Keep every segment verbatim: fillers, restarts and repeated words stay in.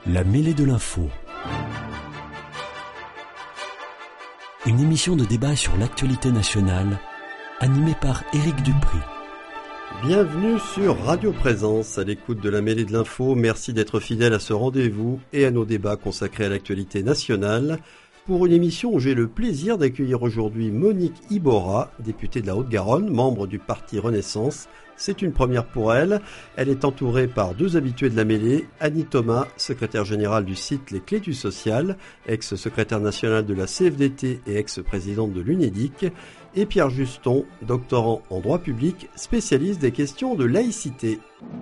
La mêlée de l'info. Une émission de débat sur l'actualité nationale, animée par Éric Dupri. Bienvenue sur Radio Présence, à l'écoute de la mêlée de l'info. Merci d'être fidèle à ce rendez-vous et à nos débats consacrés à l'actualité nationale. Pour une émission où j'ai le plaisir d'accueillir aujourd'hui Monique Iborra, députée de la Haute-Garonne, membre du parti Renaissance. C'est une première pour elle. Elle est entourée par deux habitués de la mêlée, Annie Thomas, secrétaire générale du site Les Clés du Social, ex-secrétaire nationale de la C F D T et ex-présidente de l'UNEDIC, et Pierre Juston, doctorant en droit public, spécialiste des questions de laïcité.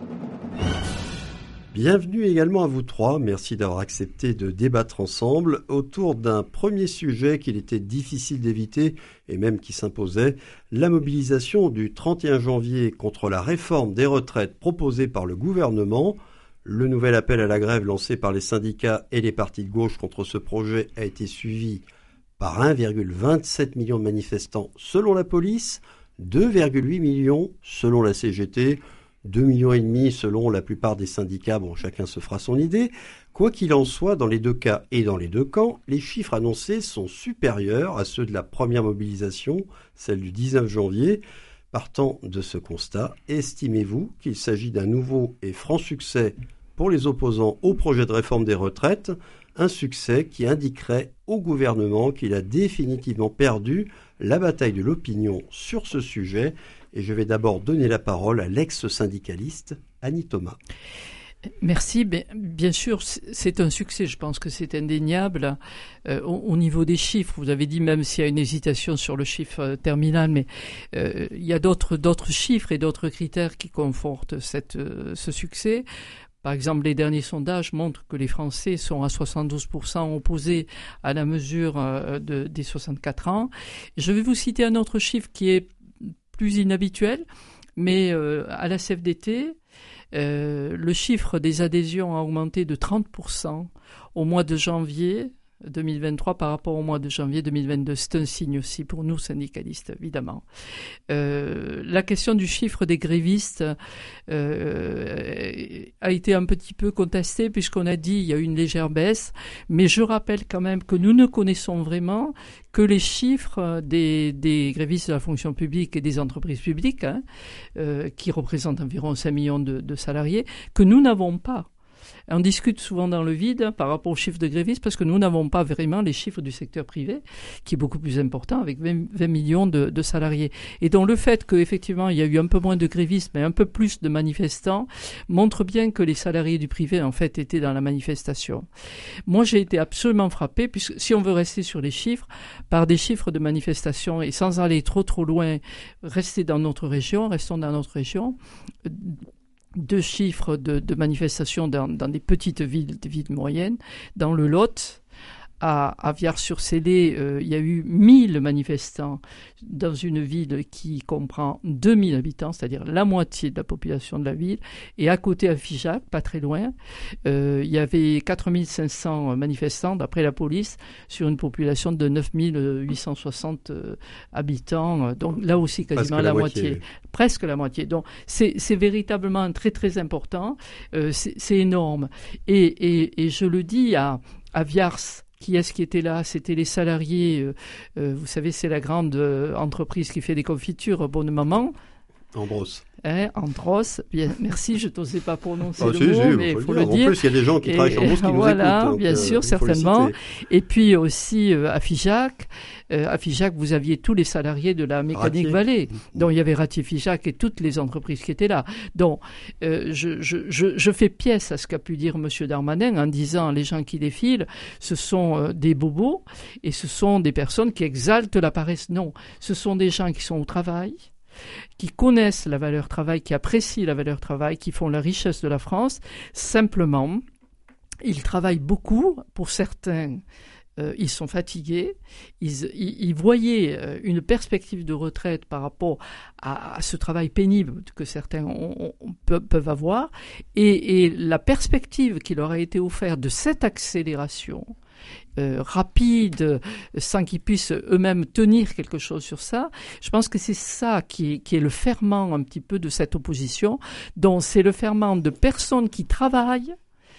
Bienvenue également à vous trois, merci d'avoir accepté de débattre ensemble autour d'un premier sujet qu'il était difficile d'éviter et même qui s'imposait, la mobilisation du trente et un janvier contre la réforme des retraites proposée par le gouvernement. Le nouvel appel à la grève lancé par les syndicats et les partis de gauche contre ce projet a été suivi par un virgule vingt-sept million de manifestants selon la police, deux virgule huit millions selon la C G T, deux millions et demi selon la plupart des syndicats, bon chacun se fera son idée. Quoi qu'il en soit, dans les deux cas et dans les deux camps, les chiffres annoncés sont supérieurs à ceux de la première mobilisation, celle du dix-neuf janvier. Partant de ce constat, estimez-vous qu'il s'agit d'un nouveau et franc succès pour les opposants au projet de réforme des retraites, un succès qui indiquerait au gouvernement qu'il a définitivement perdu la bataille de l'opinion sur ce sujet. Et je vais d'abord donner la parole à l'ex-syndicaliste Annie Thomas. Merci. Bien sûr, c'est un succès. Je pense que c'est indéniable. Euh, au, au niveau des chiffres, vous avez dit, même s'il y a une hésitation sur le chiffre terminal, mais euh, il y a d'autres, d'autres chiffres et d'autres critères qui confortent cette, euh, ce succès. Par exemple, les derniers sondages montrent que les Français sont à soixante-douze pour cent opposés à la mesure euh, de, des soixante-quatre ans. Je vais vous citer un autre chiffre qui est plus inhabituel, mais euh, à la C F D T, euh, le chiffre des adhésions a augmenté de trente pour cent au mois de janvier deux mille vingt-trois par rapport au mois de janvier deux mille vingt-deux. C'est un signe aussi pour nous, syndicalistes, évidemment. Euh, la question du chiffre des grévistes euh, a été un petit peu contestée puisqu'on a dit qu'il y a eu une légère baisse, mais je rappelle quand même que nous ne connaissons vraiment que les chiffres des, des grévistes de la fonction publique et des entreprises publiques, hein, euh, qui représentent environ cinq millions de, de salariés, que nous n'avons pas. On discute souvent dans le vide par rapport aux chiffres de grévistes parce que nous n'avons pas vraiment les chiffres du secteur privé qui est beaucoup plus important avec vingt millions de, de salariés. Et donc le fait qu'effectivement il y a eu un peu moins de grévistes mais un peu plus de manifestants montre bien que les salariés du privé en fait étaient dans la manifestation. Moi j'ai été absolument frappé, puisque si on veut rester sur les chiffres, par des chiffres de manifestation et sans aller trop trop loin, rester dans notre région, restons dans notre région. Deux chiffres de, de manifestations dans, dans des petites villes, des villes moyennes. Dans le Lot, à, à Villars-sur-Célé, euh, il y a eu mille manifestants dans une ville qui comprend deux mille habitants, c'est-à-dire la moitié de la population de la ville. Et à côté, à Figeac, pas très loin, euh, il y avait quatre mille cinq cents manifestants, d'après la police, sur une population de neuf mille huit cent soixante euh, habitants. Donc là aussi, quasiment la, la moitié. moitié. Presque la moitié. Donc c'est, c'est véritablement très, très important. Euh, c'est, c'est énorme. Et, et, et je le dis à, à Villars. Qui est-ce qui était là? C'était les salariés. Euh, euh, vous savez, c'est la grande euh, entreprise qui fait des confitures, Bonne Maman. Ambros. Hein, Andros, bien, merci, je n'osais pas prononcer ah, le si, mot, si, mais il faut, faut le le dire. En plus, il y a des gens qui et, travaillent chez Ambros qui nous voilà, écoutent. Voilà, bien euh, sûr, certainement. Et puis aussi euh, à Figeac, euh, à Figeac, vous aviez tous les salariés de la Mécanique Vallée. Donc il y avait Ratier Figeac et toutes les entreprises qui étaient là. Donc euh, je, je, je, je fais pièce à ce qu'a pu dire M. Darmanin en disant les gens qui défilent, ce sont euh, des bobos et ce sont des personnes qui exaltent la paresse. Non, ce sont des gens qui sont au travail, qui connaissent la valeur travail, qui apprécient la valeur travail, qui font la richesse de la France. Simplement, ils travaillent beaucoup. Pour certains, euh, ils sont fatigués. Ils, ils, ils voyaient une perspective de retraite par rapport à, à ce travail pénible que certains ont, ont, peuvent avoir. Et, et la perspective qui leur a été offerte de cette accélération Euh, rapide, sans qu'ils puissent eux-mêmes tenir quelque chose sur ça. Je pense que c'est ça qui est, qui est le ferment un petit peu de cette opposition. Donc c'est le ferment de personnes qui travaillent,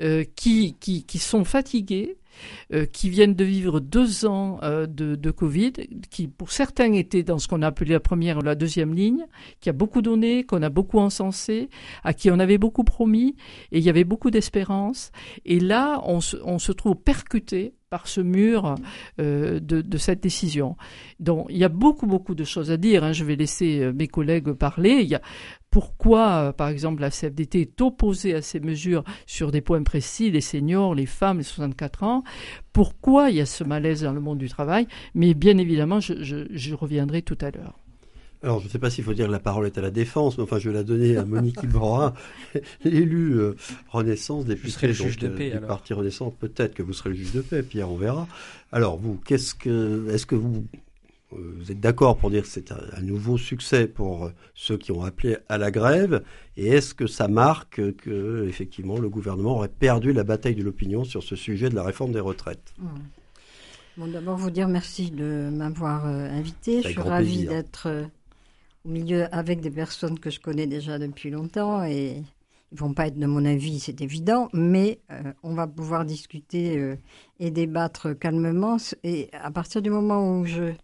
euh, qui, qui, qui sont fatigués, Euh, qui viennent de vivre deux ans euh, de, de Covid, qui pour certains étaient dans ce qu'on a appelé la première ou la deuxième ligne, qui a beaucoup donné, qu'on a beaucoup encensé, à qui on avait beaucoup promis, et il y avait beaucoup d'espérance. Et là, on se, on se trouve percuté par ce mur euh, de, de cette décision. Donc, il y a beaucoup, beaucoup de choses à dire. Hein. Je vais laisser mes collègues parler. Il y a pourquoi, par exemple, la C F D T est opposée à ces mesures sur des points précis, les seniors, les femmes, les soixante-quatre ans. Pourquoi il y a ce malaise dans le monde du travail. Mais bien évidemment, je, je, je reviendrai tout à l'heure. Alors, je ne sais pas s'il faut dire que la parole est à la défense, mais enfin, je vais la donner à Monique Iborra, l'élu euh, Renaissance, députée le juge donc, de paix, euh, du alors. Parti Renaissance. Peut-être que vous serez le juge de paix, Pierre, on verra. Alors, vous, qu'est-ce que, est-ce que vous, euh, vous êtes d'accord pour dire que c'est un, un nouveau succès pour euh, ceux qui ont appelé à la grève? Et est-ce que ça marque que, effectivement, le gouvernement aurait perdu la bataille de l'opinion sur ce sujet de la réforme des retraites? Mmh. Bon, d'abord, vous dire merci de m'avoir euh, invité. Je suis ravie d'être euh, au milieu avec des personnes que je connais déjà depuis longtemps et ils ne vont pas être de mon avis, c'est évident, mais euh, on va pouvoir discuter euh, et débattre calmement. Et à partir du moment où je,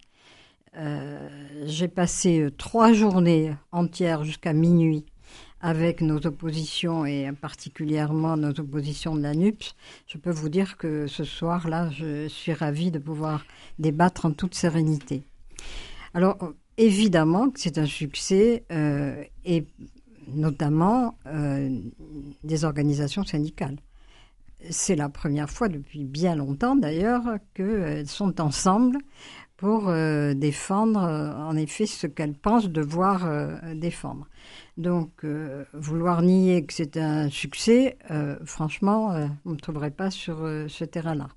euh, j'ai passé euh, trois journées entières jusqu'à minuit avec nos oppositions et particulièrement nos oppositions de la N U P S, je peux vous dire que ce soir-là, je suis ravie de pouvoir débattre en toute sérénité. Alors, évidemment que c'est un succès, euh, et notamment euh, des organisations syndicales. C'est la première fois depuis bien longtemps, d'ailleurs, qu'elles sont ensemble pour euh, défendre, euh, en effet, ce qu'elles pensent devoir euh, défendre. Donc, euh, vouloir nier que c'est un succès, euh, franchement, euh, on ne me trouverait pas sur euh, ce terrain-là.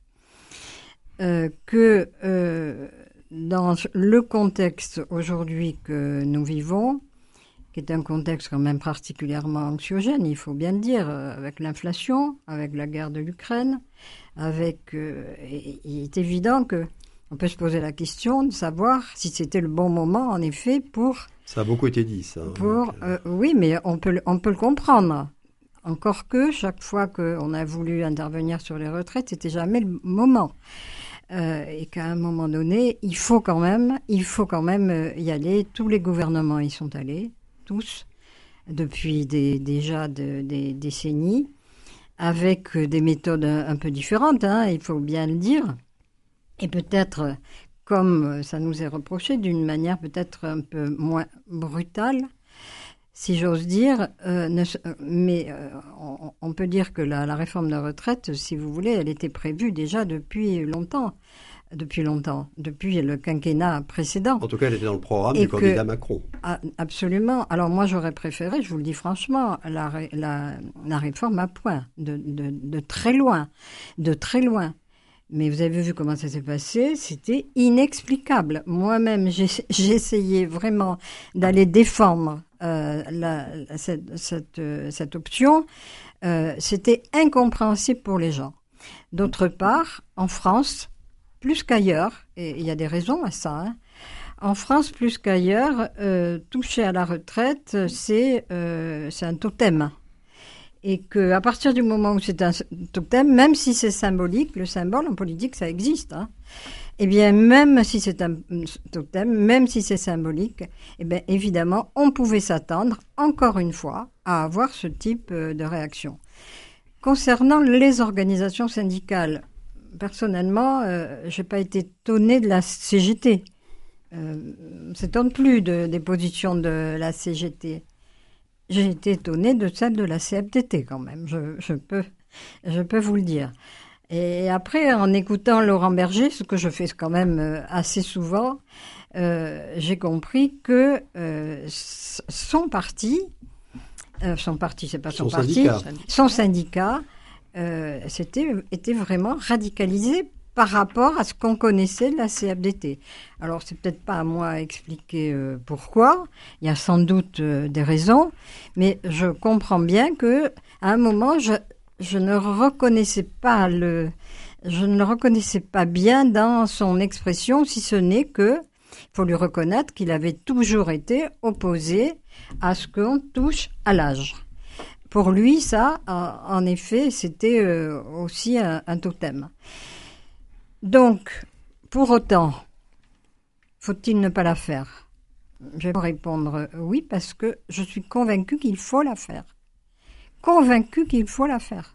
Euh, que euh, dans le contexte aujourd'hui que nous vivons, qui est un contexte quand même particulièrement anxiogène, il faut bien le dire, euh, avec l'inflation, avec la guerre de l'Ukraine, avec, euh, il est évident que on peut se poser la question de savoir si c'était le bon moment, en effet, pour... Ça a beaucoup été dit, ça. Pour, euh, oui, mais on peut, on peut le comprendre. Encore que, chaque fois qu'on a voulu intervenir sur les retraites, c'était jamais le moment. Euh, et qu'à un moment donné, il faut quand même, il faut quand même y aller. Tous les gouvernements y sont allés, tous, depuis des, déjà de, des décennies, avec des méthodes un, un peu différentes, hein, il faut bien le dire. Et peut-être, comme ça nous est reproché, d'une manière peut-être un peu moins brutale, si j'ose dire. Euh, ne, mais euh, on, on peut dire que la, la réforme de retraite, si vous voulez, elle était prévue déjà depuis longtemps. Depuis longtemps, depuis le quinquennat précédent. En tout cas, elle était dans le programme Et du que, candidat Macron. Ah, absolument. Alors moi, j'aurais préféré, je vous le dis franchement, la, la, la réforme à point, de, de, de très loin, de très loin. Mais vous avez vu comment ça s'est passé, c'était inexplicable. Moi-même, j'ai, j'ai essayé vraiment d'aller défendre euh, la, cette, cette, euh, cette option. Euh, c'était incompréhensible pour les gens. D'autre part, en France, plus qu'ailleurs, et il y a des raisons à ça, hein, en France, plus qu'ailleurs, euh, toucher à la retraite, c'est, euh, c'est un totem. Et qu'à partir du moment où c'est un totem, même si c'est symbolique, le symbole en politique, ça existe, hein, eh bien, même si c'est un totem, même si c'est symbolique, eh bien, évidemment, on pouvait s'attendre, encore une fois, à avoir ce type de réaction. Concernant les organisations syndicales, personnellement, euh, je n'ai pas été étonnée de la C G T. Euh, on ne s'étonne plus de, des positions de la C G T. J'ai été étonnée de celle de la C F D T quand même, je, je, peux, je peux vous le dire. Et après, en écoutant Laurent Berger, ce que je fais quand même assez souvent, euh, j'ai compris que euh, son parti, euh, son parti, c'est pas son, son parti, syndicat. son syndicat, euh, c'était, était vraiment radicalisé par rapport à ce qu'on connaissait de la C F D T. Alors, c'est peut-être pas à moi à expliquer euh, pourquoi. Il y a sans doute euh, des raisons, mais je comprends bien que à un moment, je, je ne reconnaissais pas le, je ne le reconnaissais pas bien dans son expression, si ce n'est que, il faut lui reconnaître qu'il avait toujours été opposé à ce qu'on touche à l'âge. Pour lui, ça, en effet, c'était euh, aussi un, un totem. Donc, pour autant, faut-il ne pas la faire ? Je vais répondre oui, parce que je suis convaincue qu'il faut la faire. Convaincue qu'il faut la faire.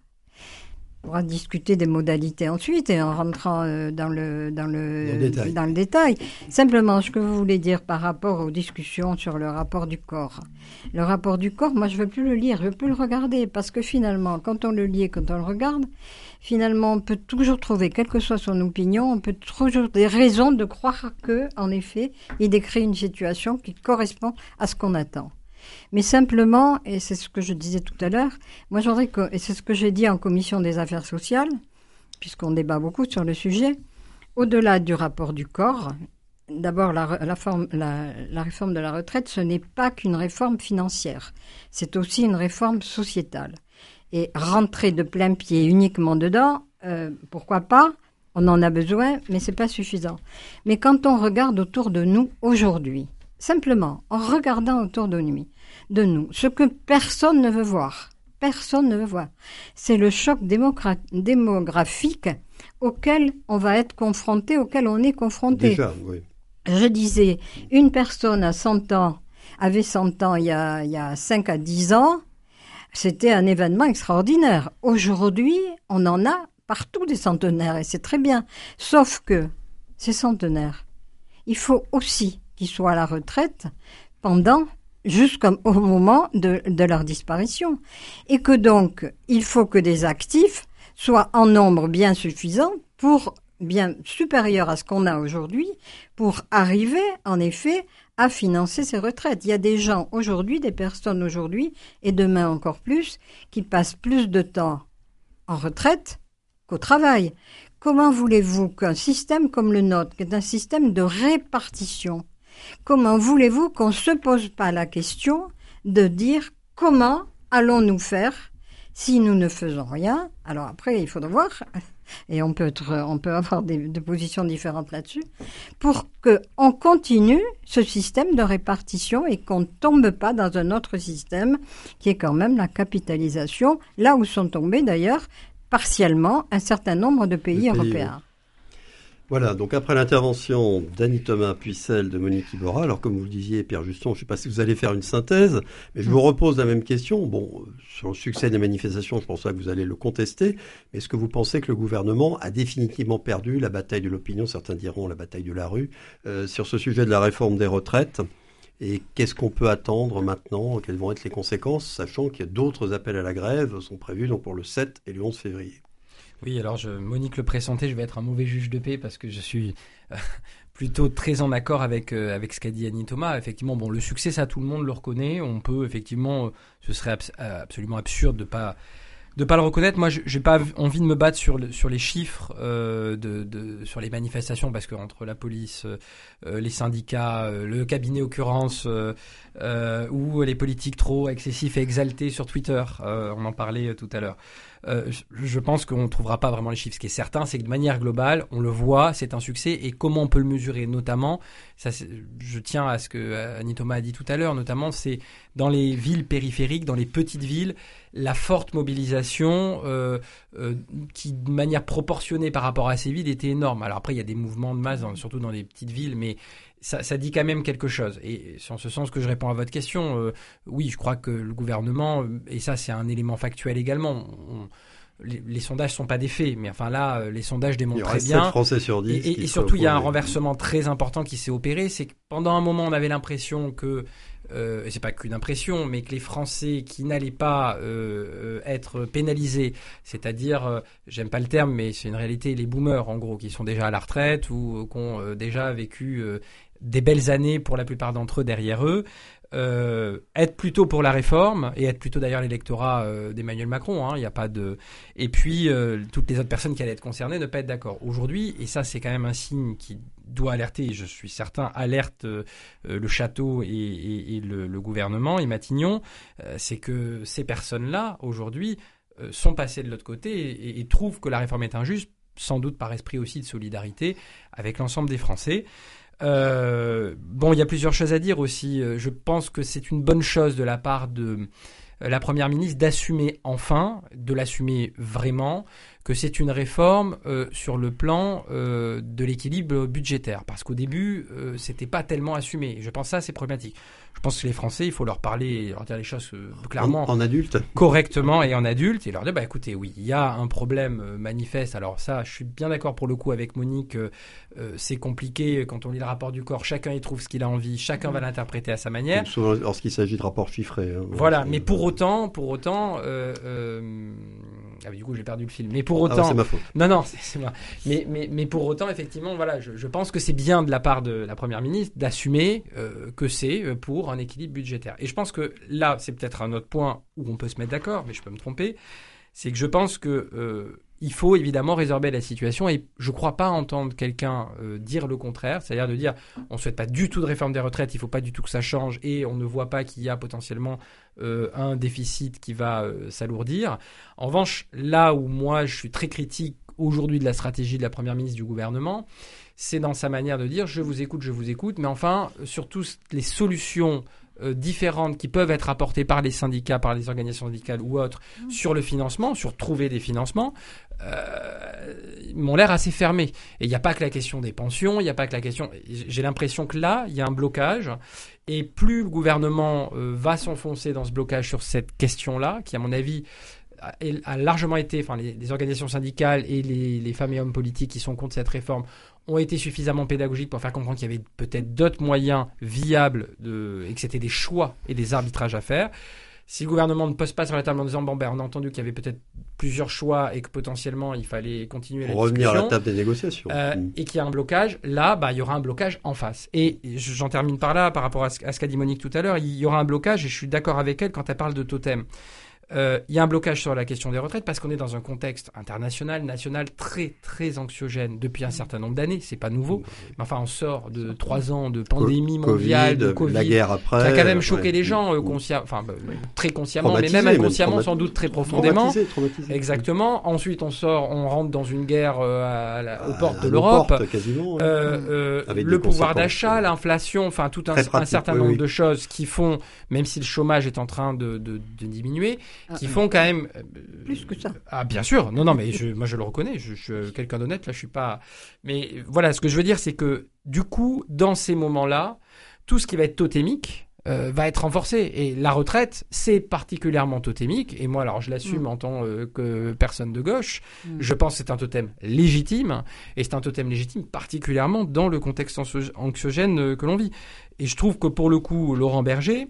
On pourra discuter des modalités ensuite et en rentrant euh, dans, le, dans, le, dans, le détail. dans le détail. Simplement, ce que vous voulez dire par rapport aux discussions sur le rapport du corps. Le rapport du corps, moi, je ne veux plus le lire, je ne veux plus le regarder, parce que finalement, quand on le lit et quand on le regarde, finalement, on peut toujours trouver, quelle que soit son opinion, on peut toujours des raisons de croire que, en effet, il décrit une situation qui correspond à ce qu'on attend. Mais simplement, et c'est ce que je disais tout à l'heure, moi je voudrais que, et c'est ce que j'ai dit en commission des affaires sociales, puisqu'on débat beaucoup sur le sujet, au-delà du rapport du corps, d'abord la, la, forme, la, la réforme de la retraite, ce n'est pas qu'une réforme financière, c'est aussi une réforme sociétale. Et rentrer de plein pied uniquement dedans, euh, pourquoi pas ? On en a besoin, mais c'est pas suffisant. Mais quand on regarde autour de nous aujourd'hui, simplement en regardant autour de nous, de nous, ce que personne ne veut voir, personne ne veut voir, c'est le choc démocra- démographique auquel on va être confronté, auquel on est confronté. Déjà, oui. Je disais, une personne à cent ans, avait cent ans il y a, il y a cinq à dix ans, c'était un événement extraordinaire. Aujourd'hui, on en a partout des centenaires et c'est très bien. Sauf que ces centenaires, il faut aussi qu'ils soient à la retraite pendant, jusqu'au moment de, de leur disparition. Et que donc, il faut que des actifs soient en nombre bien suffisant pour, bien supérieur à ce qu'on a aujourd'hui, pour arriver, en effet, à financer ces retraites. Il y a des gens aujourd'hui, des personnes aujourd'hui, et demain encore plus, qui passent plus de temps en retraite qu'au travail. Comment voulez-vous qu'un système comme le nôtre, qui est un système de répartition, comment voulez-vous qu'on ne se pose pas la question de dire comment allons-nous faire si nous ne faisons rien? Alors après, il faudra voir, et on peut, être, on peut avoir des, des positions différentes là-dessus, pour qu'on continue ce système de répartition et qu'on ne tombe pas dans un autre système qui est quand même la capitalisation, là où sont tombés d'ailleurs partiellement un certain nombre de pays, pays européens. Oui. Voilà, donc après l'intervention d'Annie Thomas puis celle de Monique Iborra, alors comme vous le disiez, Pierre Juston, je ne sais pas si vous allez faire une synthèse, mais je vous repose la même question. Bon, sur le succès des manifestations, je pense pas que vous allez le contester, mais est-ce que vous pensez que le gouvernement a définitivement perdu la bataille de l'opinion, certains diront la bataille de la rue, euh, sur ce sujet de la réforme des retraites? Et qu'est-ce qu'on peut attendre maintenant? Quelles vont être les conséquences, sachant qu'il y a d'autres appels à la grève sont prévus donc pour le sept et le onze février? Oui, alors je, Monique le pressentait, je vais être un mauvais juge de paix parce que je suis euh, plutôt très en accord avec euh, avec ce qu'a dit Annie Thomas. Effectivement, bon, le succès, ça tout le monde le reconnaît. On peut effectivement, euh, ce serait abs- absolument absurde de pas de pas le reconnaître. Moi, je j'ai pas envie de me battre sur le, sur les chiffres euh, de, de sur les manifestations parce que entre la police, euh, les syndicats, euh, le cabinet occurrence euh, euh, ou les politiques trop excessifs et exaltés sur Twitter, euh, on en parlait tout à l'heure. Euh, je pense qu'on ne trouvera pas vraiment les chiffres. Ce qui est certain, c'est que de manière globale, on le voit, c'est un succès. Et comment on peut le mesurer, notamment, ça, je tiens à ce que Annie Thomas a dit tout à l'heure, notamment, c'est dans les villes périphériques, dans les petites villes, la forte mobilisation euh, euh, qui, de manière proportionnée par rapport à ces villes, était énorme. Alors après, il y a des mouvements de masse, dans, surtout dans les petites villes, mais ça, ça dit quand même quelque chose. Et c'est en ce sens que je réponds à votre question. Euh, oui, je crois que le gouvernement, et ça c'est un élément factuel également, on, les, les sondages sont pas des faits, mais enfin là, les sondages démontrent très bien. sept Français sur dix. Et, et, et surtout, il y a un renversement très important qui s'est opéré, c'est que pendant un moment, on avait l'impression que, euh, et c'est pas qu'une impression, mais que les Français qui n'allaient pas euh, être pénalisés, c'est-à-dire, euh, j'aime pas le terme, mais c'est une réalité, les boomers en gros, qui sont déjà à la retraite ou euh, qui ont euh, déjà vécu euh, des belles années pour la plupart d'entre eux derrière eux, euh, être plutôt pour la réforme et être plutôt d'ailleurs l'électorat euh, d'Emmanuel Macron, hein, il y a pas de et puis euh, toutes les autres personnes qui allaient être concernées ne pas être d'accord. Aujourd'hui, et ça c'est quand même un signe qui doit alerter, et je suis certain alerte euh, le château et, et, et le, le gouvernement et Matignon, euh, c'est que ces personnes-là aujourd'hui euh, sont passées de l'autre côté et, et, et trouvent que la réforme est injuste, sans doute par esprit aussi de solidarité avec l'ensemble des Français. Euh, bon, il y a plusieurs choses à dire aussi. Je pense que c'est une bonne chose de la part de euh, la Première ministre d'assumer enfin, de l'assumer vraiment, que c'est une réforme euh, sur le plan euh, de l'équilibre budgétaire. Parce qu'au début, euh, c'était pas tellement assumé. Je pense que ça, c'est problématique. Je pense que les Français, il faut leur parler, leur dire les choses euh, clairement, en, en adulte, correctement et en adulte, et leur dire, bah écoutez, oui, il y a un problème euh, manifeste. Alors ça, je suis bien d'accord pour le coup avec Monique. Euh, euh, c'est compliqué quand on lit le rapport du corps. Chacun y trouve ce qu'il a envie. Chacun va l'interpréter à sa manière. Comme souvent lorsqu'il s'agit de rapports chiffrés. Hein, voilà, c'est... mais pour autant, pour autant, euh, euh... ah du coup j'ai perdu le fil. Mais pour autant, ah, c'est ma faute. Non, non, c'est, c'est moi. Mais, mais, mais pour autant, effectivement, voilà, je, je pense que c'est bien de la part de la Première ministre d'assumer euh, que c'est pour un équilibre budgétaire. Et je pense que là, c'est peut-être un autre point où on peut se mettre d'accord, mais je peux me tromper. C'est que je pense que euh, il faut évidemment résorber la situation, et je ne crois pas entendre quelqu'un euh, dire le contraire, c'est-à-dire de dire on ne souhaite pas du tout de réforme des retraites, il ne faut pas du tout que ça change, et on ne voit pas qu'il y a potentiellement euh, un déficit qui va euh, s'alourdir. En revanche, là où moi je suis très critique aujourd'hui de la stratégie de la Première ministre du gouvernement, c'est dans sa manière de dire je vous écoute, je vous écoute, mais enfin, surtout les solutions Euh, différentes qui peuvent être apportées par les syndicats, par les organisations syndicales ou autres mmh. sur le financement, sur trouver des financements, euh, m'ont l'air assez fermés. Et il n'y a pas que la question des pensions, il n'y a pas que la question... J'ai l'impression que là, il y a un blocage, et plus le gouvernement euh, va s'enfoncer dans ce blocage sur cette question-là, qui à mon avis a, a largement été... Enfin, les, les organisations syndicales et les, les femmes et hommes politiques qui sont contre cette réforme ont été suffisamment pédagogiques pour faire comprendre qu'il y avait peut-être d'autres moyens viables de, et que c'était des choix et des arbitrages à faire. Si le gouvernement ne pose pas sur la table en disant bon ben on a entendu qu'il y avait peut-être plusieurs choix et que potentiellement il fallait continuer la revenir discussion, à la table des négociations euh, mmh. et qu'il y a un blocage, là bah il y aura un blocage en face. Et j'en termine par là par rapport à ce, à ce qu'a dit Monique tout à l'heure, il y aura un blocage et je suis d'accord avec elle quand elle parle de totem. Euh, il y a un blocage sur la question des retraites parce qu'on est dans un contexte international, national très très anxiogène depuis un certain nombre d'années. C'est pas nouveau, mais enfin on sort de trois ans de pandémie mondiale, de Covid, la guerre après, qui a quand même choqué ouais. les gens, euh, conscient, enfin bah, très consciemment, mais même inconsciemment, même sans doute très profondément. Traumatisé, traumatisé. Exactement. Ensuite on sort, on rentre dans une guerre euh, à la, aux à, portes à de l'Europe. Portes, quasiment, euh, euh, le pouvoir d'achat, l'inflation, enfin tout un, pratique, un certain oui, nombre oui. de choses qui font, même si le chômage est en train de, de, de diminuer, qui font quand même plus que ça. Ah bien sûr, non non mais je, moi je le reconnais, je, je suis quelqu'un d'honnête là, je suis pas. Mais voilà, ce que je veux dire c'est que du coup dans ces moments-là, tout ce qui va être totémique euh, va être renforcé et la retraite c'est particulièrement totémique et moi alors je l'assume mmh. en tant euh, que personne de gauche, mmh. je pense que c'est un totem légitime et c'est un totem légitime particulièrement dans le contexte anxiogène que l'on vit. Et je trouve que pour le coup Laurent Berger,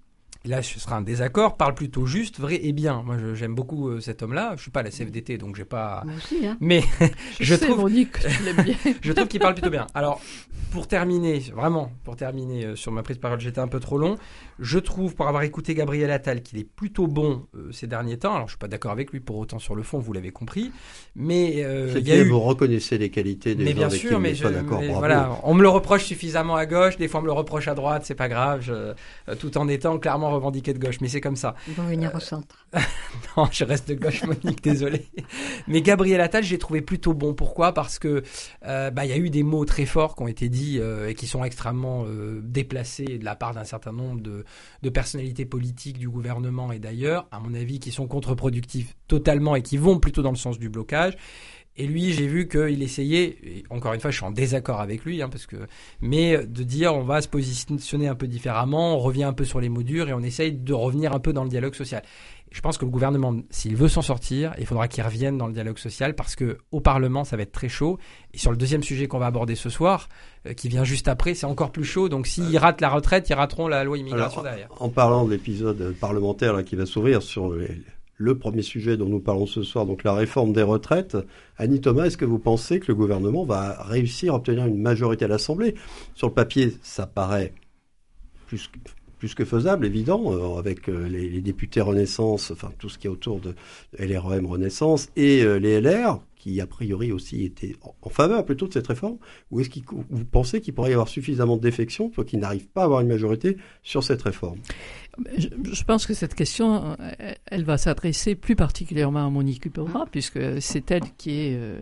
là, ce sera un désaccord, parle plutôt juste, vrai et bien. Moi, je, j'aime beaucoup euh, cet homme-là. Je suis pas à la C F D T, donc j'ai pas. Moi aussi, hein. Mais je, je sais, trouve, Monique, tu l'aimes bien. je trouve qu'il parle plutôt bien. Alors, pour terminer, vraiment, pour terminer euh, sur ma prise de parole, j'étais un peu trop long. Je trouve, pour avoir écouté Gabriel Attal, qu'il est plutôt bon euh, ces derniers temps. Alors, je suis pas d'accord avec lui pour autant sur le fond, vous l'avez compris. Mais euh, il y a eu. Vous reconnaissez les qualités des mais gens bien avec sûr, qui mais, vous je, n'êtes pas d'accord. mais voilà, on me le reproche suffisamment à gauche. Des fois, on me le reproche à droite. C'est pas grave, je, euh, tout en étant clairement revendiqué de gauche. Mais c'est comme ça. Ils vont venir euh, au centre. Non, je reste de gauche, Monique, désolé. Mais Gabriel Attal, j'ai trouvé plutôt bon. Pourquoi ? Parce que euh, bah, y a eu des mots très forts qui ont été dits euh, et qui sont extrêmement euh, déplacés de la part d'un certain nombre de, de personnalités politiques du gouvernement et d'ailleurs, à mon avis, qui sont contre-productifs totalement et qui vont plutôt dans le sens du blocage. Et lui, j'ai vu qu'il essayait, et encore une fois, je suis en désaccord avec lui, hein, parce que, mais de dire on va se positionner un peu différemment, on revient un peu sur les mots durs et on essaye de revenir un peu dans le dialogue social. Et je pense que le gouvernement, s'il veut s'en sortir, il faudra qu'il revienne dans le dialogue social parce que au Parlement, ça va être très chaud. Et sur le deuxième sujet qu'on va aborder ce soir, euh, qui vient juste après, c'est encore plus chaud. Donc s'ils ratent la retraite, ils rateront la loi immigration Alors, derrière. En parlant de l'épisode parlementaire là, qui va s'ouvrir sur les... le premier sujet dont nous parlons ce soir, donc la réforme des retraites. Annie Thomas, est-ce que vous pensez que le gouvernement va réussir à obtenir une majorité à l'Assemblée ? Sur le papier, ça paraît plus que, plus que faisable, évident, euh, avec euh, les, les députés Renaissance, enfin tout ce qui est autour de L R E M Renaissance, et euh, les L R, qui a priori aussi étaient en, en faveur plutôt de cette réforme. Ou est-ce que vous pensez qu'il pourrait y avoir suffisamment de défections pour qu'ils n'arrivent pas à avoir une majorité sur cette réforme ? Je, je pense que cette question, elle va s'adresser plus particulièrement à Monique Hupera, puisque c'est elle qui est euh,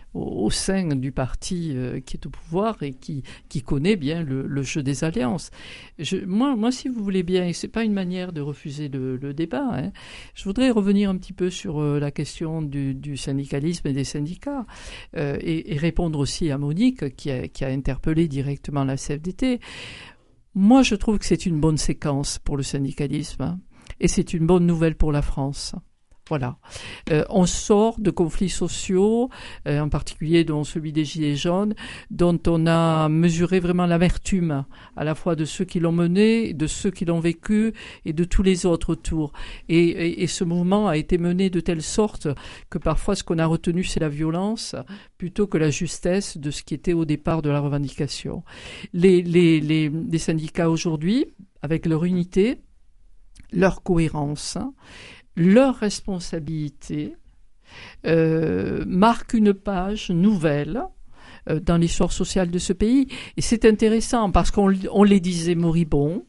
au, au sein du parti euh, qui est au pouvoir et qui, qui connaît bien le, le jeu des alliances. Je, moi, moi, si vous voulez bien, et c'est pas une manière de refuser le, le débat, hein, je voudrais revenir un petit peu sur euh, la question du, du syndicalisme et des syndicats euh, et, et répondre aussi à Monique qui a, qui a interpellé directement la C F D T. Moi, je trouve que c'est une bonne séquence pour le syndicalisme hein, et c'est une bonne nouvelle pour la France. Voilà. Euh, on sort de conflits sociaux, euh, en particulier dont celui des Gilets jaunes, dont on a mesuré vraiment l'amertume, à la fois de ceux qui l'ont mené, de ceux qui l'ont vécu et de tous les autres autour. Et, et, et ce mouvement a été mené de telle sorte que parfois ce qu'on a retenu, c'est la violence plutôt que la justesse de ce qui était au départ de la revendication. Les, les, les, les syndicats aujourd'hui, avec leur unité, leur cohérence, leur responsabilité euh, marque une page nouvelle euh, dans l'histoire sociale de ce pays. Et c'est intéressant parce qu'on on les disait moribonds,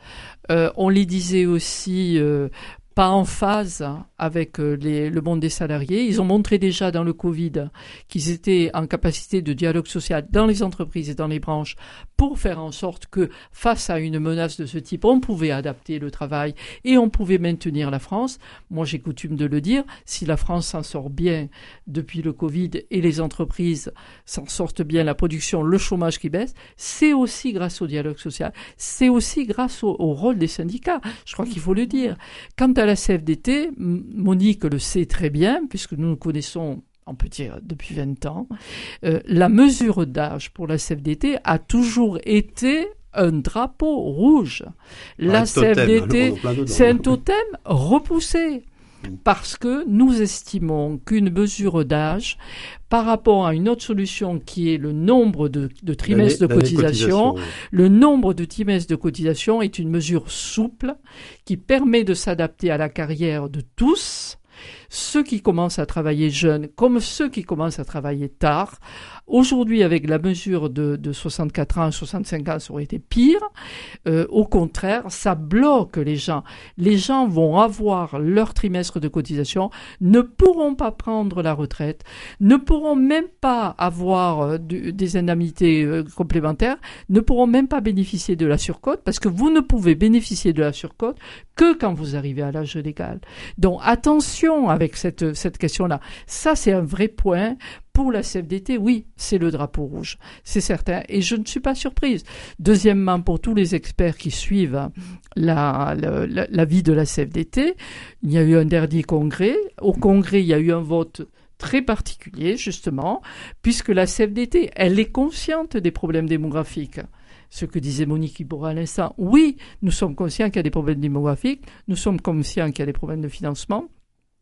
euh, on les disait aussi euh, pas en phase avec les, le monde des salariés. Ils ont montré déjà dans le Covid qu'ils étaient en capacité de dialogue social dans les entreprises et dans les branches pour faire en sorte que face à une menace de ce type, on pouvait adapter le travail et on pouvait maintenir la France. Moi, j'ai coutume de le dire, si la France s'en sort bien depuis le Covid et les entreprises s'en sortent bien, la production, le chômage qui baisse, c'est aussi grâce au dialogue social, c'est aussi grâce au, au rôle des syndicats. Je crois qu'il faut le dire. Quant à la C F D T, Monique le sait très bien, puisque nous nous connaissons, on peut dire, depuis vingt ans, euh, la mesure d'âge pour la C F D T a toujours été un drapeau rouge. La C F D T, c'est un totem repoussé. Parce que nous estimons qu'une mesure d'âge, par rapport à une autre solution qui est le nombre de, de trimestres de cotisation, cotisation, le nombre de trimestres de cotisation est une mesure souple qui permet de s'adapter à la carrière de tous, ceux qui commencent à travailler jeunes comme ceux qui commencent à travailler tard. Aujourd'hui, avec la mesure de, de soixante-quatre ans, soixante-cinq ans, ça aurait été pire. Euh, au contraire, ça bloque les gens. Les gens vont avoir leur trimestre de cotisation, ne pourront pas prendre la retraite, ne pourront même pas avoir euh, de, des indemnités euh, complémentaires, ne pourront même pas bénéficier de la surcote, parce que vous ne pouvez bénéficier de la surcote que quand vous arrivez à l'âge légal. Donc attention avec cette, cette question-là. Ça, c'est un vrai point. Pour la C F D T, oui, c'est le drapeau rouge, c'est certain, et je ne suis pas surprise. Deuxièmement, pour tous les experts qui suivent la, la, la, la vie de la C F D T, il y a eu un dernier congrès. Au congrès, il y a eu un vote très particulier, justement, puisque la C F D T, elle est consciente des problèmes démographiques. Ce que disait Monique Iborra à l'instant, oui, nous sommes conscients qu'il y a des problèmes démographiques, nous sommes conscients qu'il y a des problèmes de financement.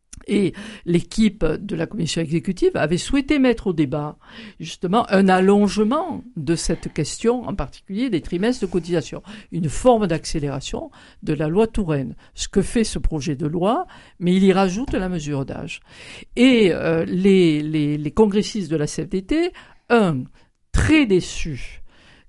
Et l'équipe de la commission exécutive avait souhaité mettre au débat, justement, un allongement de cette question, en particulier des trimestres de cotisation, une forme d'accélération de la loi Touraine. Ce que fait ce projet de loi, mais il y rajoute la mesure d'âge. Et euh, les, les, les congressistes de la C F D T, un, très déçus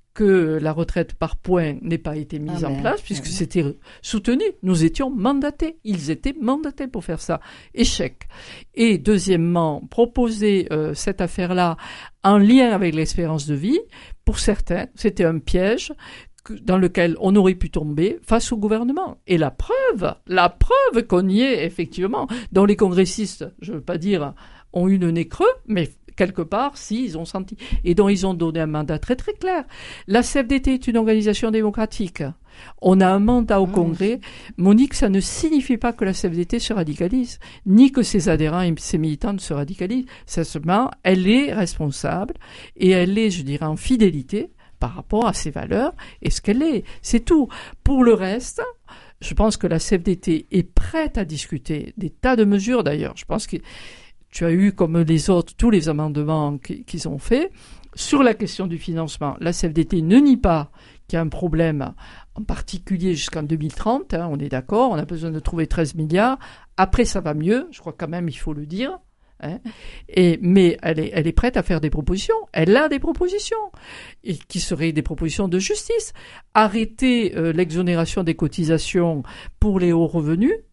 que la retraite par points n'ait pas été mise ah en ben, place, puisque ben. c'était soutenu. Nous étions mandatés. Ils étaient mandatés pour faire ça. Échec. Et deuxièmement, proposer euh, cette affaire-là en lien avec l'espérance de vie, pour certains, c'était un piège dans lequel on aurait pu tomber face au gouvernement. Et la preuve, la preuve qu'on y est, effectivement, dont les congressistes, je ne veux pas dire, ont eu le nez creux, mais quelque part, si, ils ont senti, et dont ils ont donné un mandat très très clair. La C F D T est une organisation démocratique. On a un mandat au Congrès. Monique, ça ne signifie pas que la C F D T se radicalise, ni que ses adhérents et ses militants se radicalisent. Simplement, elle est responsable, et elle est, je dirais, en fidélité par rapport à ses valeurs, et ce qu'elle est. C'est tout. Pour le reste, je pense que la C F D T est prête à discuter des tas de mesures, d'ailleurs. Je pense que tu as eu, comme les autres, tous les amendements qu'ils ont faits. Sur la question du financement, la C F D T ne nie pas qu'il y a un problème, en particulier jusqu'en deux mille trente, hein, on est d'accord, on a besoin de trouver treize milliards. Après, ça va mieux, je crois quand même, il faut le dire. Hein. Et, mais elle est, elle est prête à faire des propositions. Elle a des propositions, et qui seraient des propositions de justice. Arrêter euh, l'exonération des cotisations pour les hauts revenus.